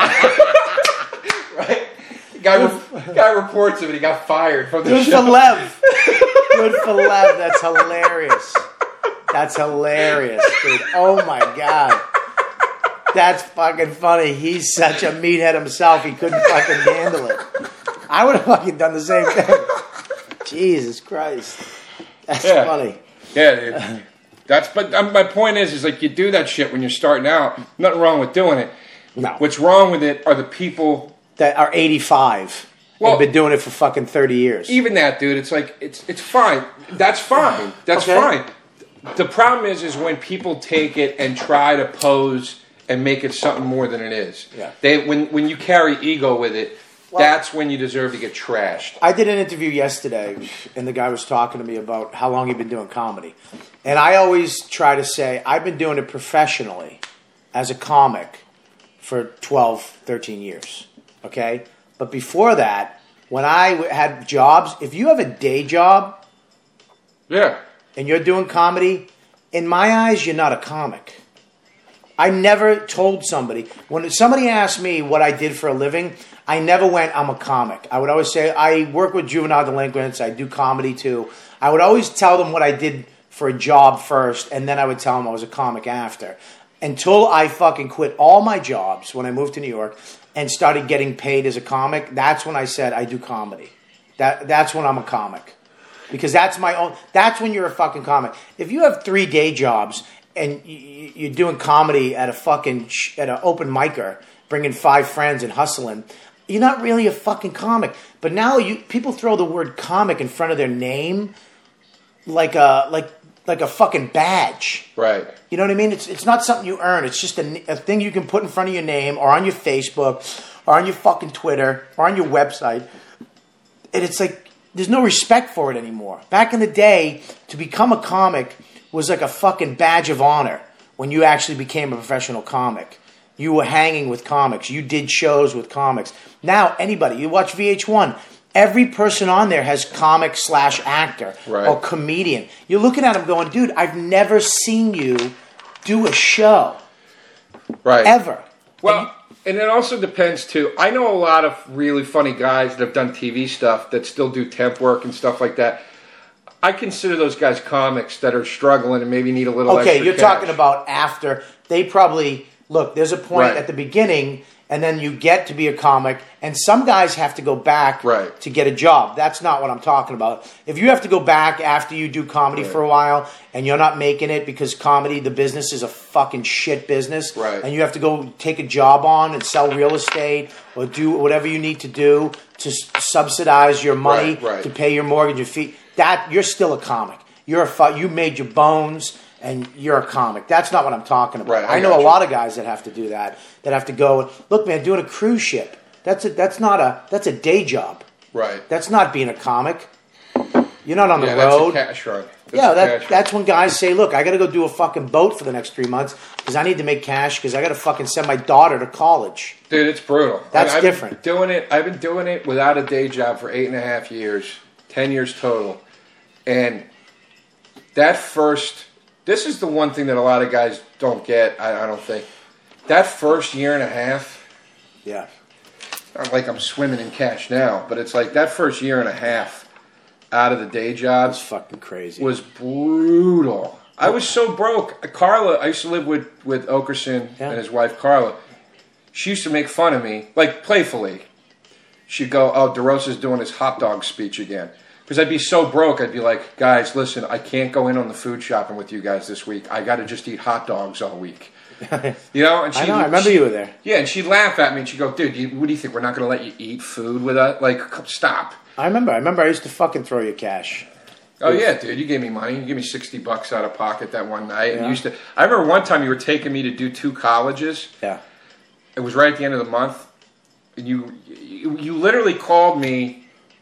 B: Right? Guy reports him, and he got fired from the
A: Good
B: show.
A: for Lev. Good for Lev. That's hilarious. That's hilarious, dude. Oh my God. That's fucking funny. He's such a meathead himself. He couldn't fucking handle it. I would have fucking done the same thing. Jesus Christ. That's funny.
B: Yeah, dude. But my point is like you do that shit when you're starting out. Nothing wrong with doing it.
A: No.
B: What's wrong with it are the people
A: That are 85.
B: Well,
A: have been doing it for fucking 30 years.
B: Even that, dude. It's like it's fine. That's fine. That's fine. The problem is when people take it and try to pose and make it something more than it is.
A: Yeah.
B: When you carry ego with it, that's when you deserve to get trashed.
A: I did an interview yesterday, and the guy was talking to me about how long he'd been doing comedy. And I always try to say, I've been doing it professionally as a comic for 12, 13 years. Okay? But before that, when I had jobs, if you have a day job
B: Yeah.
A: and you're doing comedy, in my eyes, you're not a comic. I never told somebody, when somebody asked me what I did for a living, I never went, I'm a comic. I would always say, I work with juvenile delinquents, I do comedy too. I would always tell them what I did for a job first, and then I would tell them I was a comic after. Until I fucking quit all my jobs when I moved to New York and started getting paid as a comic, that's when I said I do comedy. That's when I'm a comic. Because that's my own, that's when you're a fucking comic. If you have 3 day jobs and you're doing comedy at a fucking, at an open micer, bringing 5 friends and hustling, you're not really a fucking comic. But now people throw the word comic in front of their name like a fucking badge.
B: Right.
A: You know what I mean? It's not something you earn. It's just a thing you can put in front of your name or on your Facebook or on your fucking Twitter or on your website. And it's like, there's no respect for it anymore. Back in the day, to become a comic was like a fucking badge of honor when you actually became a professional comic. You were hanging with comics. You did shows with comics. Now, anybody, you watch VH1, every person on there has comic / actor or comedian. You're looking at them going, dude, I've never seen you do a show.
B: Right.
A: Ever.
B: Well, and it also depends, too. I know a lot of really funny guys that have done TV stuff that still do temp work and stuff like that. I consider those guys comics that are struggling and maybe need a little extra
A: Okay, you're
B: cash.
A: talking about after. They probably, look, there's a point at the beginning, and then you get to be a comic, and some guys have to go back to get a job. That's not what I'm talking about. If you have to go back after you do comedy for a while, and you're not making it because comedy, the business is a fucking shit business, and you have to go take a job on and sell real estate or do whatever you need to do to subsidize your money to pay your mortgage, your fee, that you're still a comic. You made your bones, and you're a comic. That's not what I'm talking about. I know a lot of guys that have to do that. That have to go. Look, man, doing a cruise ship. That's a day job.
B: Right.
A: That's not being a comic. You're not on the
B: That's
A: road.
B: a cash run.
A: That's when guys say, "Look, I got to go do a fucking boat for the next 3 months because I need to make cash because I got to fucking send my daughter to college."
B: Dude, it's brutal.
A: That's different.
B: I've been doing it without a day job for 8.5 years, 10 years total, and that first. This is the one thing that a lot of guys don't get, I don't think. That first year and a half, not like I'm swimming in cash now, but it's like that first year and a half out of the day job
A: was fucking crazy.
B: Was brutal. I was so broke. Carla, I used to live with Okerson and his wife Carla. she used to make fun of me, like playfully. She'd go, "Oh, DeRosa's doing his hot dog speech again." Because I'd be so broke, I'd be like, "Guys, listen, I can't go in on the food shopping with you guys this week. I got to just eat hot dogs all week." You know? And
A: I remember you were there.
B: Yeah, and she'd laugh at me and she'd go, "Dude, what do you think? We're not going to let you eat food with us? Like, stop."
A: I remember I used to fucking throw you cash.
B: Oh yeah, dude, you gave me money. You gave me $60 out of pocket that one night. And I remember one time you were taking me to do 2 colleges.
A: Yeah.
B: It was right at the end of the month. And you literally called me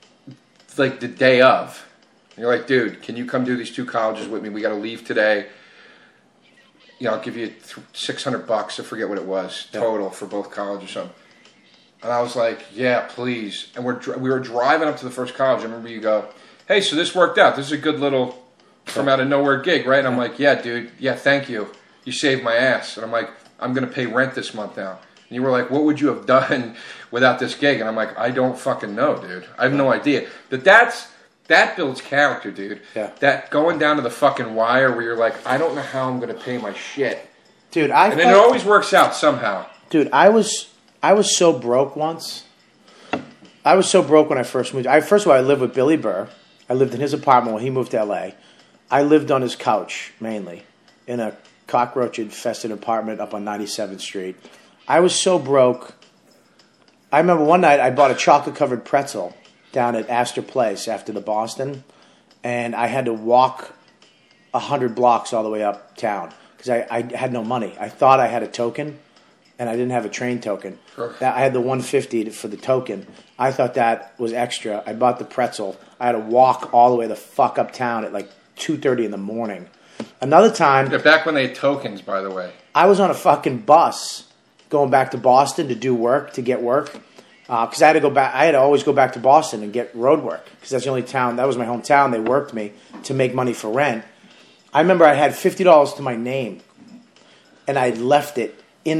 B: like the day of. And you're like, "Dude, can you come do these 2 colleges with me? We got to leave today. You know, I'll give you $600. I forget what it was total for both colleges or something." And I was like, "Yeah, please." And we were driving up to the first college. I remember you go, "Hey, so this worked out. This is a good little from out of nowhere gig, right?" And I'm like, "Yeah, dude. Yeah, thank you. You saved my ass." And I'm like, "I'm going to pay rent this month now." And you were like, "What would you have done without this gig?" And I'm like, "I don't fucking know, dude. I have no idea." But that builds character, dude.
A: Yeah.
B: That going down to the fucking wire where you're like, "I don't know how I'm going to pay my shit."
A: Dude,
B: and then it always works out somehow.
A: Dude, I was so broke once. I was so broke when I first moved. First of all, I lived with Billy Burr. I lived in his apartment when he moved to L.A. I lived on his couch, mainly, in a cockroach-infested apartment up on 97th Street. I was so broke. I remember one night I bought a chocolate-covered pretzel down at Astor Place after the Boston, and I had to walk 100 blocks all the way uptown because I had no money. I thought I had a token, and I didn't have a train token.
B: Sure.
A: I had the $150 for the token. I thought that was extra. I bought the pretzel. I had to walk all the way the fuck uptown at like 2:30 in the morning. Another time...
B: Yeah, back when they had tokens, by the way.
A: I was on a fucking bus going back to Boston to get work. Because I had to go back. I had to always go back to Boston and get road work because that's the only town. That was my hometown. They worked me to make money for rent. I remember I had $50 to my name, and I left it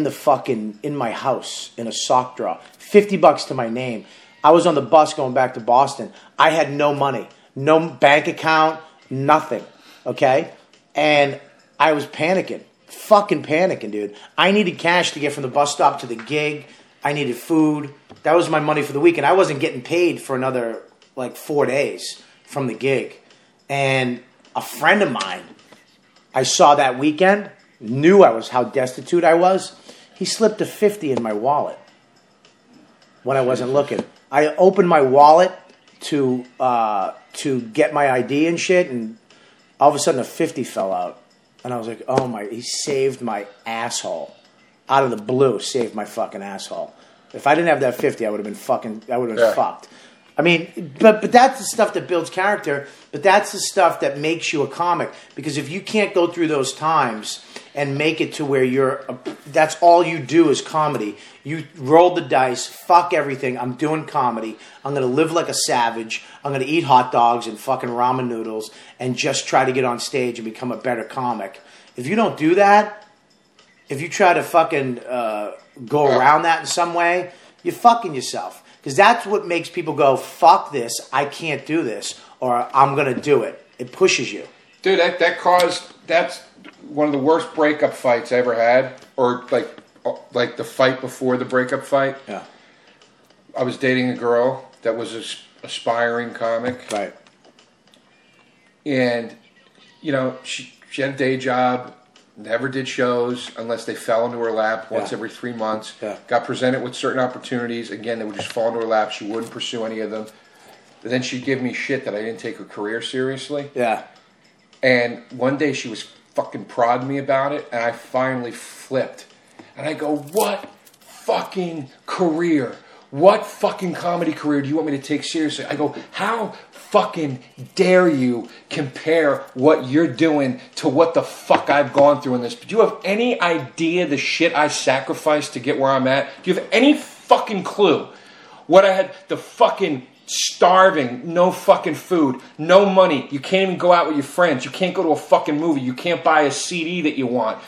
A: in my house in a sock drawer. $50 to my name. I was on the bus going back to Boston. I had no money, no bank account, nothing. Okay, and I was panicking, fucking panicking, dude. I needed cash to get from the bus stop to the gig. I needed food. That was my money for the week, and I wasn't getting paid for another like 4 days from the gig. And a friend of mine, I saw that weekend, knew how destitute I was. He slipped a $50 in my wallet when I wasn't looking. I opened my wallet to get my ID and shit, and all of a sudden a $50 fell out, and I was like, "Oh my!" He saved my asshole out of the blue. Saved my fucking asshole. If I didn't have that $50, I would have been fucked. I mean, but that's the stuff that builds character. But that's the stuff that makes you a comic. Because if you can't go through those times and make it to where that's all you do is comedy. You roll the dice, fuck everything. I'm doing comedy. I'm going to live like a savage. I'm going to eat hot dogs and fucking ramen noodles and just try to get on stage and become a better comic. If you don't do that, if you try to fucking go around that in some way, you're fucking yourself. Because that's what makes people go, "Fuck this, I can't do this," or "I'm going to do it." It pushes you.
B: Dude, that's one of the worst breakup fights I ever had. Or like the fight before the breakup fight.
A: Yeah.
B: I was dating a girl that was an aspiring comic.
A: Right.
B: And, you know, she had a day job. Never did shows unless they fell into her lap once every 3 months.
A: Yeah.
B: Got presented with certain opportunities. Again, they would just fall into her lap. She wouldn't pursue any of them. But then she'd give me shit that I didn't take her career seriously.
A: Yeah.
B: And one day she was fucking prodding me about it, and I finally flipped. And I go, "What fucking career? What fucking comedy career do you want me to take seriously?" I go, "How fucking dare you compare what you're doing to what the fuck I've gone through in this? Do you have any idea the shit I sacrificed to get where I'm at? Do you have any fucking clue what I had? The fucking starving, no fucking food, no money. You can't even go out with your friends. You can't go to a fucking movie. You can't buy a CD that you want.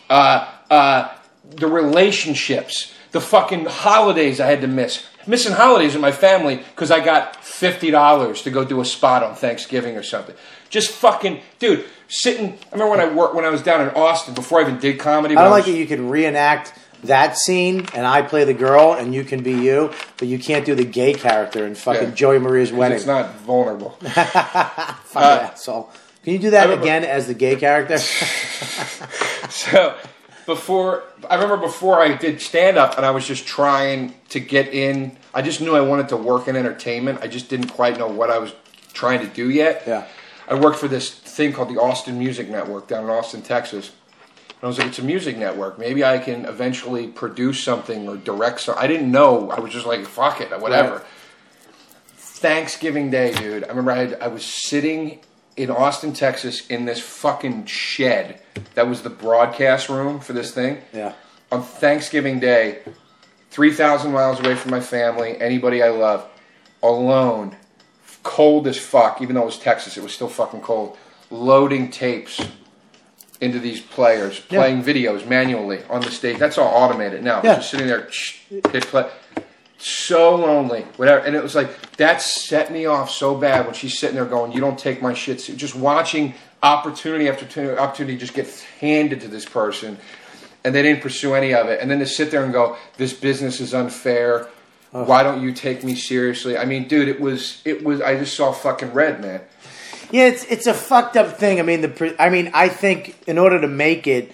B: The relationships, the fucking holidays I had to miss. Missing holidays with my family because I got $50 to go do a spot on Thanksgiving or something. Just fucking, dude, sitting. I remember when I was down in Austin before I even did comedy.
A: I don't like that you can reenact that scene, and I play the girl, and you can be you, but you can't do the gay character in fucking Joey Maria's wedding.
B: It's not vulnerable.
A: Fuck asshole. Can you do that again as the gay character?
B: So, I remember before I did stand-up, and I was just trying to get in. I just knew I wanted to work in entertainment. I just didn't quite know what I was trying to do yet.
A: Yeah.
B: I worked for this thing called the Austin Music Network down in Austin, Texas. And I was like, it's a music network. Maybe I can eventually produce something or direct something. I didn't know. I was just like, fuck it, whatever.
A: Right.
B: Thanksgiving Day, dude. I remember I was sitting in Austin, Texas, in this fucking shed that was the broadcast room for this thing.
A: Yeah.
B: On Thanksgiving Day, 3,000 miles away from my family, anybody I love, alone, cold as fuck, even though it was Texas, it was still fucking cold, loading tapes into these players, playing videos manually on the stage. That's all automated now.
A: Yeah.
B: Just sitting there, hit play. So lonely, whatever. And it was like, that set me off so bad when she's sitting there going, you don't take my shit. Just watching opportunity after opportunity just get handed to this person, and they didn't pursue any of it. And then to sit there and go, this business is unfair. Why don't you take me seriously? I mean, dude, it was. I just saw fucking red, man.
A: Yeah, it's a fucked up thing. I mean, I think in order to make it,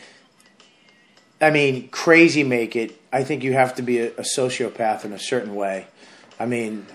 A: crazy make it, I think you have to be a sociopath in a certain way. I mean,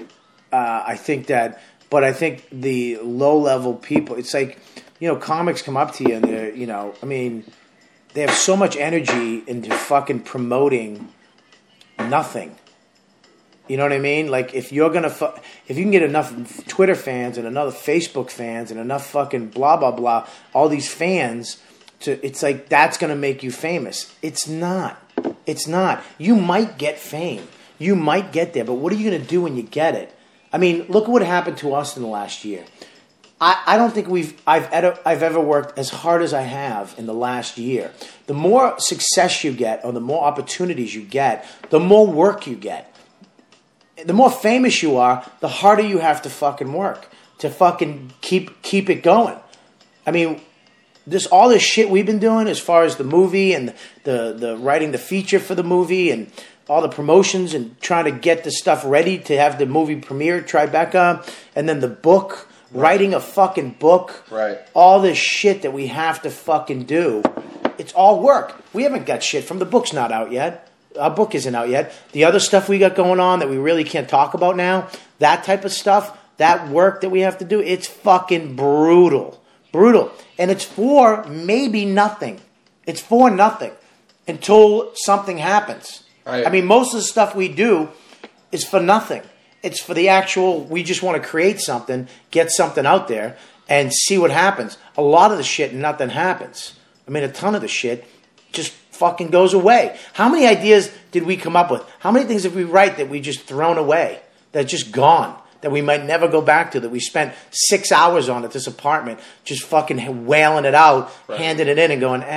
A: I think that, but I think the low-level people, it's like, comics come up to you and they're, they have so much energy into fucking promoting nothing. You know what I mean? Like, if you're gonna, if you can get enough Twitter fans and enough Facebook fans and enough fucking blah blah blah, all these fans, it's like that's gonna make you famous. It's not. It's not. You might get fame. You might get there, but what are you gonna do when you get it? I mean, look at what happened to us in the last year. I don't think I've ever worked as hard as I have in the last year. The more success you get, or the more opportunities you get, the more work you get. The more famous you are, the harder you have to fucking work to fucking keep it going. I mean, all this shit we've been doing as far as the movie and the writing the feature for the movie and all the promotions and trying to get the stuff ready to have the movie premiere, Tribeca, and then the book, writing a fucking book.
B: Right.
A: All this shit that we have to fucking do. It's all work. We haven't got shit from the book's not out yet. Our book isn't out yet. The other stuff we got going on that we really can't talk about now, that type of stuff, that work that we have to do, it's fucking brutal. Brutal. And it's for maybe nothing. It's for nothing until something happens.
B: Right.
A: I mean, most of the stuff we do is for nothing. It's for the actual, we just want to create something, get something out there, and see what happens. A lot of the shit, nothing happens. I mean, a ton of the shit just fucking goes away. How many ideas did we come up with? How many things did we write that we just thrown away, that just gone, that we might never go back to, that we spent 6 hours on at this apartment, just fucking wailing it out, handing it in and going,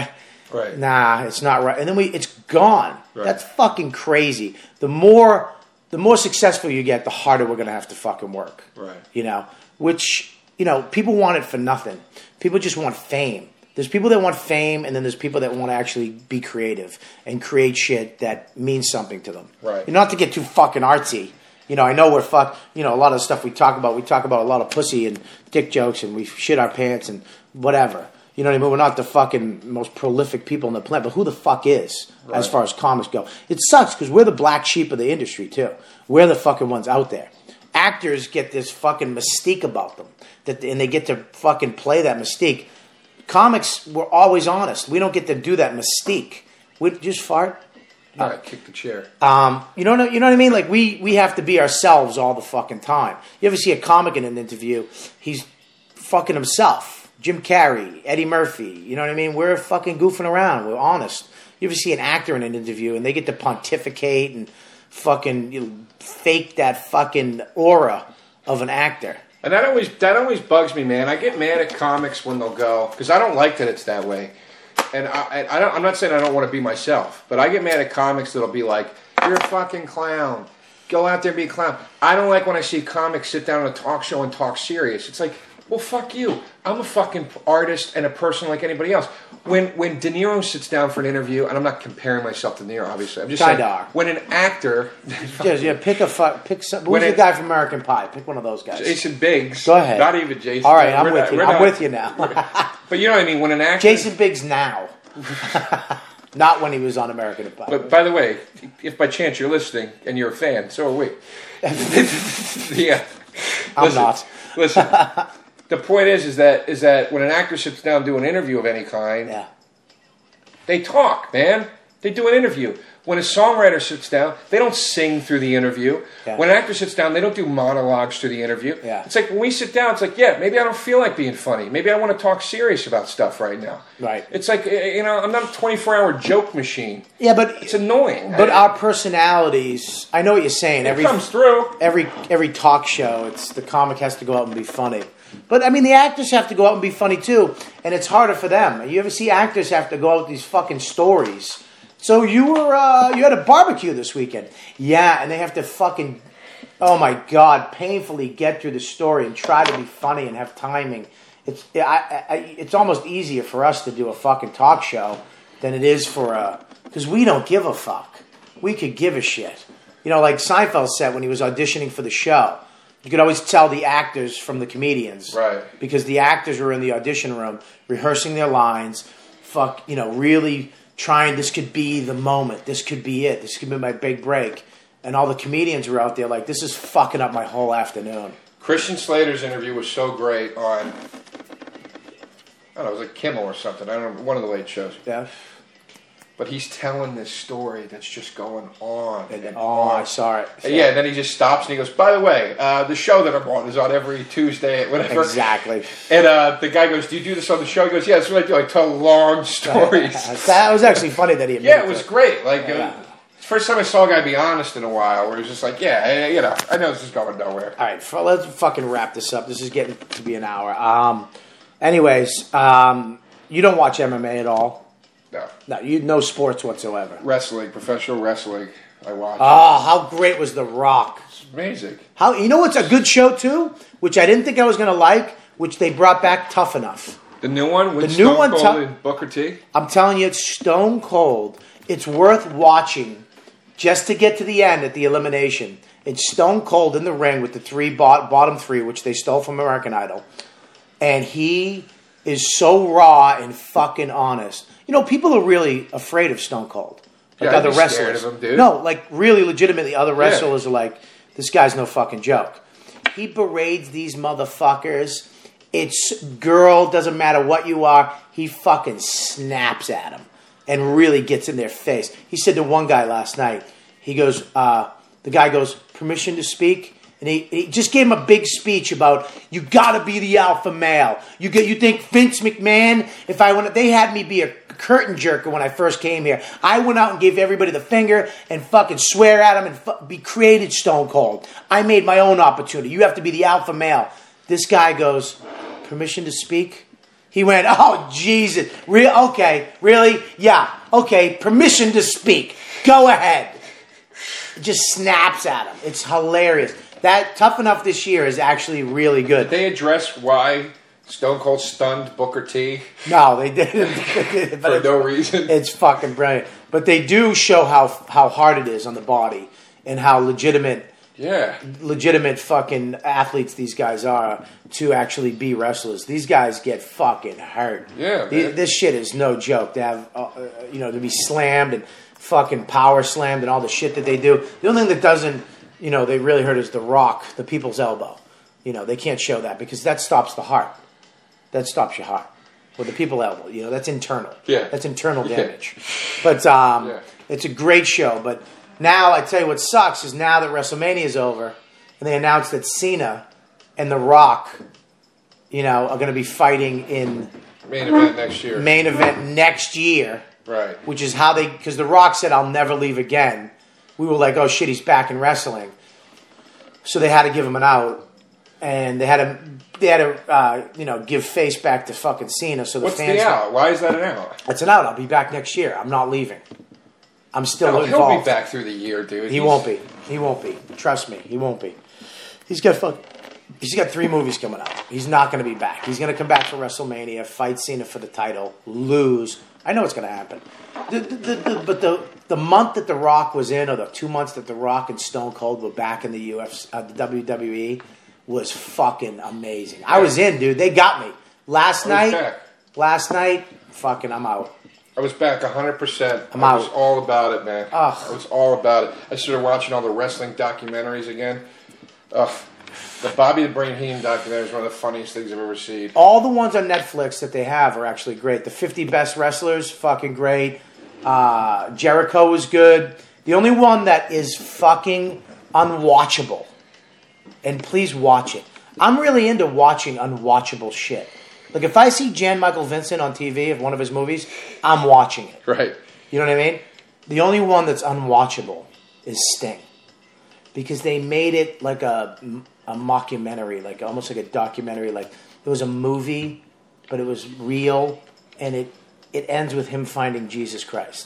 A: nah, it's not right. And then it's gone. Right. That's fucking crazy. The more successful you get, the harder we're going to have to fucking work.
B: Right.
A: Which, people want it for nothing. People just want fame. There's people that want fame, and then there's people that want to actually be creative and create shit that means something to them.
B: Right.
A: Not to get too fucking artsy. I know we're a lot of the stuff we talk about a lot of pussy and dick jokes, and we shit our pants and whatever. You know what I mean? We're not the fucking most prolific people on the planet, but who the fuck is, as far as comics go? It sucks, because we're the black sheep of the industry, too. We're the fucking ones out there. Actors get this fucking mystique about them, and they get to fucking play that mystique. Comics, we're always honest. We don't get to do that mystique. We just fart.
B: All right, kick the chair.
A: You know what I mean? Like, we have to be ourselves all the fucking time. You ever see a comic in an interview? He's fucking himself. Jim Carrey, Eddie Murphy. You know what I mean? We're fucking goofing around. We're honest. You ever see an actor in an interview and they get to pontificate and fucking fake that fucking aura of an actor?
B: And that always bugs me, man. I get mad at comics when they'll go, because I don't like that it's that way. And I'm not saying I don't want to be myself, but I get mad at comics that'll be like, you're a fucking clown. Go out there and be a clown. I don't like when I see comics sit down on a talk show and talk serious. It's like, Well, fuck you. I'm a fucking artist and a person like anybody else. When De Niro sits down for an interview, and I'm not comparing myself to De Niro, obviously. I'm just saying, when an actor...
A: pick some... Who's the guy from American Pie? Pick one of those guys.
B: Jason Biggs.
A: Go ahead.
B: Not even Jason.
A: All right, I'm with you now.
B: But you know what I mean? When an actor...
A: Jason Biggs now. Not when he was on American Pie.
B: But by the way, if by chance you're listening and you're a fan, so are we. Yeah.
A: I'm not.
B: Listen. The point is that when an actor sits down to do an interview of any kind, they talk, man. They do an interview. When a songwriter sits down, they don't sing through the interview. Yeah. When an actor sits down, they don't do monologues through the interview.
A: Yeah.
B: It's like when we sit down, it's like, maybe I don't feel like being funny. Maybe I want to talk serious about stuff right now.
A: Right.
B: It's like, I'm not a 24-hour joke machine.
A: Yeah, but...
B: It's annoying.
A: But our personalities... I know what you're saying.
B: It comes through.
A: Every talk show, the comic has to go out and be funny. But, I mean, the actors have to go out and be funny, too. And it's harder for them. You ever see actors have to go out with these fucking stories... So you had a barbecue this weekend. Yeah, and they have to fucking, oh my God, painfully get through the story and try to be funny and have timing. It's almost easier for us to do a fucking talk show than it is because we don't give a fuck. We could give a shit. You know, like Seinfeld said when he was auditioning for the show. You could always tell the actors from the comedians.
B: Right.
A: Because the actors were in the audition room rehearsing their lines, really... trying, this could be the moment. This could be it. This could be my big break. And all the comedians were out there like, this is fucking up my whole afternoon.
B: Christian Slater's interview was so great on, I don't know, it was like Kimmel or something. I don't know, one of the late shows.
A: Yeah.
B: But he's telling this story that's just going on.
A: I saw it.
B: Yeah, and then he just stops and he goes, by the way, the show that I'm on is on every Tuesday at whatever.
A: Exactly.
B: And the guy goes, do you do this on the show? He goes, yeah, that's what I do. I tell long stories.
A: That was actually funny that he admitted
B: it was great. Like, first time I saw a guy be honest in a while where he was just like, I know this is going nowhere.
A: All right, let's fucking wrap this up. This is getting to be an hour. Anyways, you don't watch MMA at all? No, no sports whatsoever.
B: Wrestling, professional wrestling, I watch.
A: Oh, how great was The Rock?
B: It's amazing.
A: You know what's a good show too, which I didn't think I was going to like, which they brought back, Tough Enough.
B: The new one with Stone Cold and Booker T? I'm
A: telling you, it's Stone Cold. It's worth watching just to get to the end at the elimination. It's Stone Cold in the ring with the bottom three, which they stole from American Idol. And he is so raw and fucking honest. You know, people are really afraid of Stone Cold. Like other wrestlers.
B: Scared of him, dude.
A: No, like really legitimately, other wrestlers are like, this guy's no fucking joke. He berates these motherfuckers. It's girl, doesn't matter what you are. He fucking snaps at them and really gets in their face. He said to one guy last night, he goes, the guy goes, permission to speak? And he just gave him a big speech about, you gotta be the alpha male. You think Vince McMahon, they had me be a curtain jerker when I first came here. I went out and gave everybody the finger and fucking swear at them and created Stone Cold. I made my own opportunity. You have to be the alpha male. This guy goes, permission to speak? He went, oh, Jesus. Okay, really? Yeah, okay, permission to speak. Go ahead. Just snaps at him. It's hilarious. That Tough Enough this year is actually really good.
B: Did they address why Stone Cold stunned Booker T?
A: No, they didn't.
B: For no reason.
A: It's fucking brilliant. But they do show how hard it is on the body and how legitimate fucking athletes these guys are to actually be wrestlers. These guys get fucking hurt.
B: Yeah, man.
A: This shit is no joke. To have, to be slammed and fucking power slammed and all the shit that they do. The only thing that doesn't, they really hurt is The Rock, the people's elbow. They can't show that because that stops the heart. That stops your heart. With the people elbow, that's internal.
B: Yeah.
A: That's internal damage. But it's a great show. But now, I tell you what sucks is now that WrestleMania is over and they announced that Cena and The Rock, are going to be fighting in
B: main event next year.
A: Main event next year.
B: Right.
A: Which is how because The Rock said, I'll never leave again. We were like, oh shit, he's back in wrestling. So they had to give him an out. And they had to give face back to fucking Cena. So the
B: What's
A: fans.
B: The out? Why is that an out?
A: It's an out. I'll be back next year. I'm not leaving. I'm still involved.
B: He'll be back through the year, dude.
A: He won't be. He won't be. Trust me, he won't be. He's got He's got 3 movies coming out. He's not going to be back. He's going to come back for WrestleMania, fight Cena for the title, lose. I know it's going to happen. But the month that The Rock was in, or the 2 months that The Rock and Stone Cold were back in the the WWE, was fucking amazing. I was in, dude. They got me. Last night, fucking, I'm out.
B: I was back 100%.
A: I'm
B: I was
A: out.
B: all about it, man.
A: Ugh.
B: I was all about it. I started watching all the wrestling documentaries again. Ugh. The Bobby the Brain Heenan documentary is one of the funniest things I've ever seen.
A: All the ones on Netflix that they have are actually great. The 50 Best Wrestlers, fucking great. Jericho was good. The only one that is fucking unwatchable, and please watch it. I'm really into watching unwatchable shit. Like, if I see Jan Michael Vincent on TV of one of his movies, I'm watching it.
B: Right.
A: You know what I mean? The only one that's unwatchable is Sting. Because they made it like a mockumentary, like almost like a documentary. Like, it was a movie, but it was real, and it ends with him finding Jesus Christ.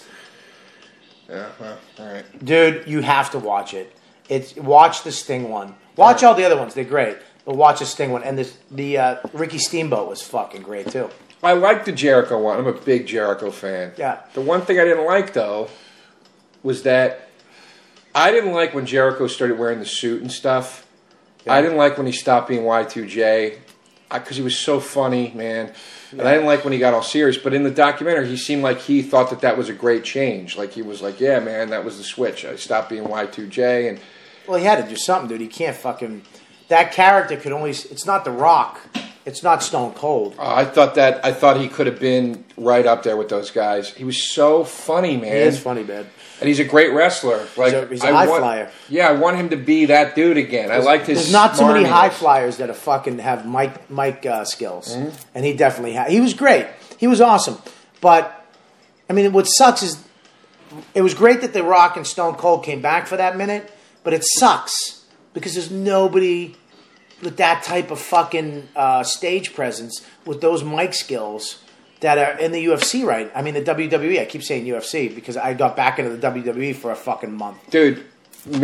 B: Yeah, well, all right.
A: Dude, you have to watch it. Watch the Sting one. Watch all the other ones; they're great. But watch the Sting one, and the Ricky Steamboat was fucking great too.
B: I like the Jericho one. I'm a big Jericho fan.
A: Yeah.
B: The one thing I didn't like, though, was that I didn't like when Jericho started wearing the suit and stuff. Yeah. I didn't like when he stopped being Y2J because he was so funny, man. Yeah. And I didn't like when he got all serious. But in the documentary, he seemed like he thought that was a great change. Like, he was like, yeah, man, that was the switch. I stopped being Y2J. And
A: well, he had to do something, dude. He can't fucking... That character could only... It's not The Rock. It's not Stone Cold.
B: I thought he could have been right up there with those guys. He was so funny, man.
A: He is funny, man.
B: And he's a great wrestler. Like,
A: he's a high flyer.
B: Yeah, I want him to be that dude again. I liked his.
A: There's not too many high flyers that are fucking have mic skills, and he definitely had. He was great. He was awesome. But I mean, what sucks is it was great that The Rock and Stone Cold came back for that minute, but it sucks because there's nobody with that type of fucking stage presence with those mic skills that are in the UFC, right? I mean, the WWE. I keep saying UFC because I got back into the WWE for a fucking month.
B: Dude, the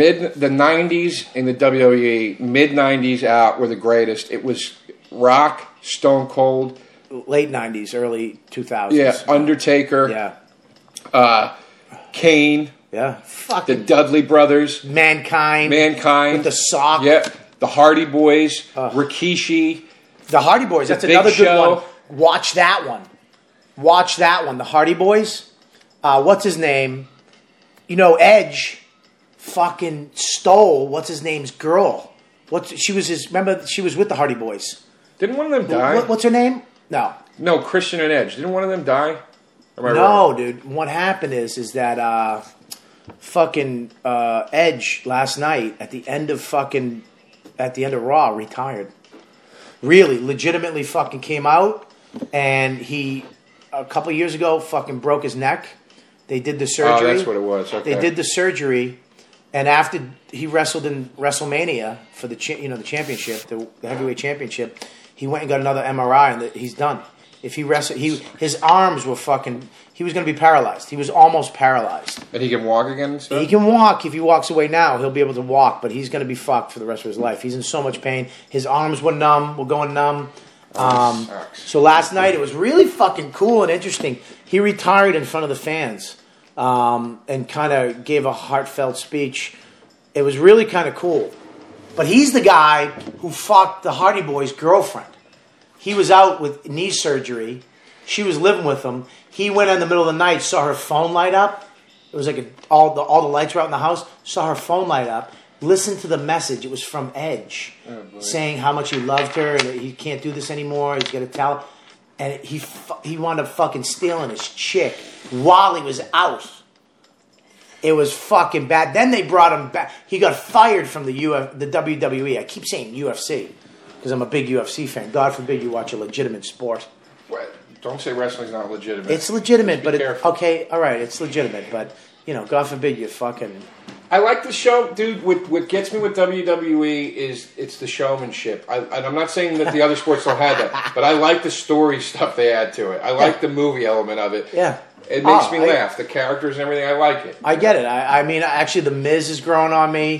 B: 90s in the WWE, mid-90s out were the greatest. It was Rock, Stone Cold.
A: Late 90s, early 2000s.
B: Yeah, Undertaker.
A: Yeah.
B: Kane.
A: Yeah. Fucking
B: the Dudley Brothers.
A: Mankind.
B: With
A: the sock.
B: Yeah. The Hardy Boys. Rikishi.
A: The Hardy Boys. That's another good one. Watch that one. The Hardy Boys. What's his name? You know, Edge fucking stole what's his name's girl. Remember, she was with the Hardy Boys.
B: Didn't one of them die?
A: What's her name? No,
B: Christian and Edge. Didn't one of them die?
A: No, wrong? Dude. What happened is that fucking Edge last night at the end of Raw retired. Really, legitimately fucking came out, and he a couple years ago fucking broke his neck. They did the surgery.
B: Oh, that's what it was. Okay.
A: They did the surgery, and after he wrestled in WrestleMania for the championship, the heavyweight championship, he went and got another MRI, and he's done. If he wrestled, his arms were fucking. He was going to be paralyzed. He was almost paralyzed.
B: And he can walk again and stuff?
A: He can walk. If he walks away now, he'll be able to walk, but he's going to be fucked for the rest of his life. He's in so much pain. His arms were going numb. So last night, it was really fucking cool and interesting. He retired in front of the fans and kind of gave a heartfelt speech. It was really kind of cool. But he's the guy who fucked the Hardy Boys' girlfriend. He was out with knee surgery. She was living with him. He went in the middle of the night, saw her phone light up. It was like all the lights were out in the house. Saw her phone light up. Listened to the message. It was from Edge, saying how much he loved her and that he can't do this anymore. He's got to tell her. And he wound up fucking stealing his chick while he was out. It was fucking bad. Then they brought him back. He got fired from the WWE. I keep saying UFC because I'm a big UFC fan. God forbid you watch a legitimate sport.
B: What? Don't say wrestling's not legitimate.
A: It's legitimate, but
B: okay,
A: all right, it's legitimate, but God forbid you fucking.
B: I like the show, dude. What gets me with WWE is it's the showmanship. I'm not saying that the other sports don't have that, but I like the story stuff they add to it. I like the movie element of it.
A: Yeah.
B: It makes me laugh. The characters and everything, I like it.
A: I get it. I mean, actually, The Miz is growing on me.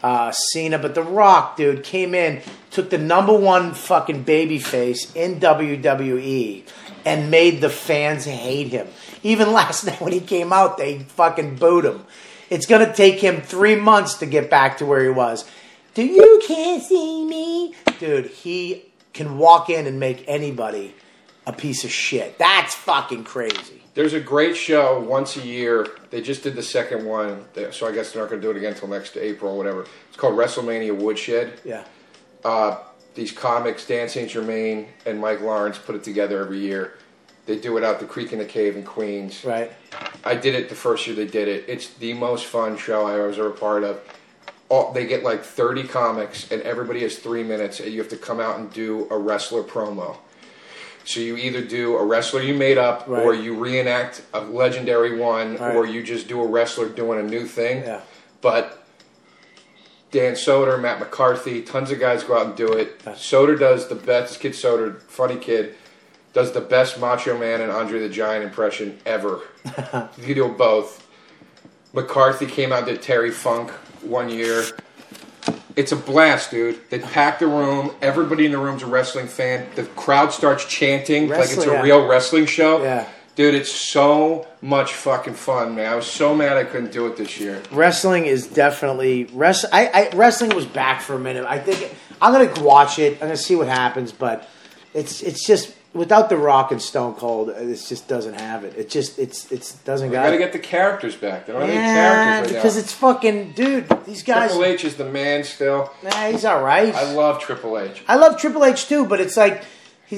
A: Cena, but The Rock, dude, came in, took the #1 fucking babyface in WWE and made the fans hate him. Even last night when he came out, they fucking booed him. It's going to take him 3 months to get back to where he was. Do you can't see me? Dude, he can walk in and make anybody a piece of shit. That's fucking crazy.
B: There's a great show once a year. They just did the second one, so I guess they're not going to do it again until next April or whatever. It's called WrestleMania Woodshed.
A: Yeah.
B: These comics, Dan St. Germain and Mike Lawrence, put it together every year. They do it out the Creek in the Cave in Queens.
A: Right.
B: I did it the first year they did it. It's the most fun show I was ever part of. They get like 30 comics, and everybody has 3 minutes, and you have to come out and do a wrestler promo. So you either do a wrestler you made up,
A: right,
B: or you reenact a legendary one,
A: right,
B: or you just do a wrestler doing a new thing.
A: Yeah.
B: But Dan Soder, Matt McCarthy, tons of guys go out and do it. Soder does the best, kid Soder, funny kid, does the best Macho Man and Andre the Giant impression ever. You can do them both. McCarthy came out and did Terry Funk one year. It's a blast, dude. They pack the room. Everybody in the room's a wrestling fan. The crowd starts chanting like it's a real wrestling show.
A: Yeah.
B: Dude, it's so much fucking fun, man. I was so mad I couldn't do it this year.
A: Wrestling is definitely... wrestling was back for a minute. I think... I'm going to watch it. I'm going to see what happens, but it's just... Without The Rock and Stone Cold, it just doesn't have it. It just doesn't got it.
B: You got to get the characters back. They don't have any characters right
A: because
B: now.
A: it's fucking... Dude, these guys...
B: Triple H is the man still.
A: Nah, he's all right.
B: I love Triple H.
A: I love Triple H too, but it's like... He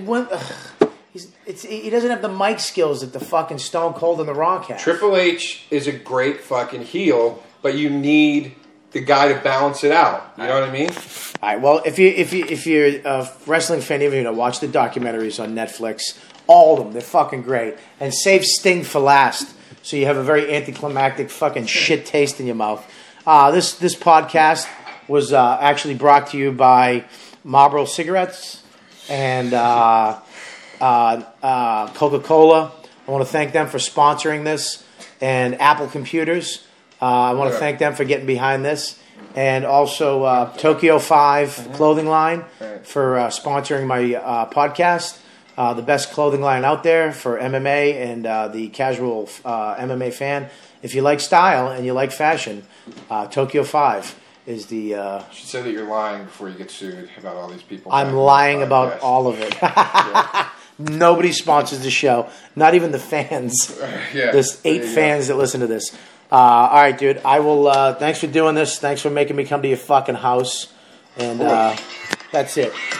A: doesn't have the mic skills that the fucking Stone Cold and The Rock have.
B: Triple H is a great fucking heel, but you need the guy to balance it out. You know what I mean?
A: All right. Well, if you're a wrestling fan, even watch the documentaries on Netflix. All of them, they're fucking great. And save Sting for last, so you have a very anticlimactic fucking shit taste in your mouth. This podcast was actually brought to you by Marlboro cigarettes and Coca-Cola. I want to thank them for sponsoring this, and Apple Computers. I want to thank them for getting behind this. And also Tokyo 5 clothing line for sponsoring my podcast. The best clothing line out there for MMA and the casual MMA fan. If you like style and you like fashion, Tokyo 5 is the...
B: You should say that you're lying before you get sued about all these people.
A: I'm lying about all of it. Yeah. Nobody sponsors the show. Not even the fans. There's 8 fans that listen to this. All right, dude. I will. Thanks for doing this. Thanks for making me come to your fucking house. And that's it.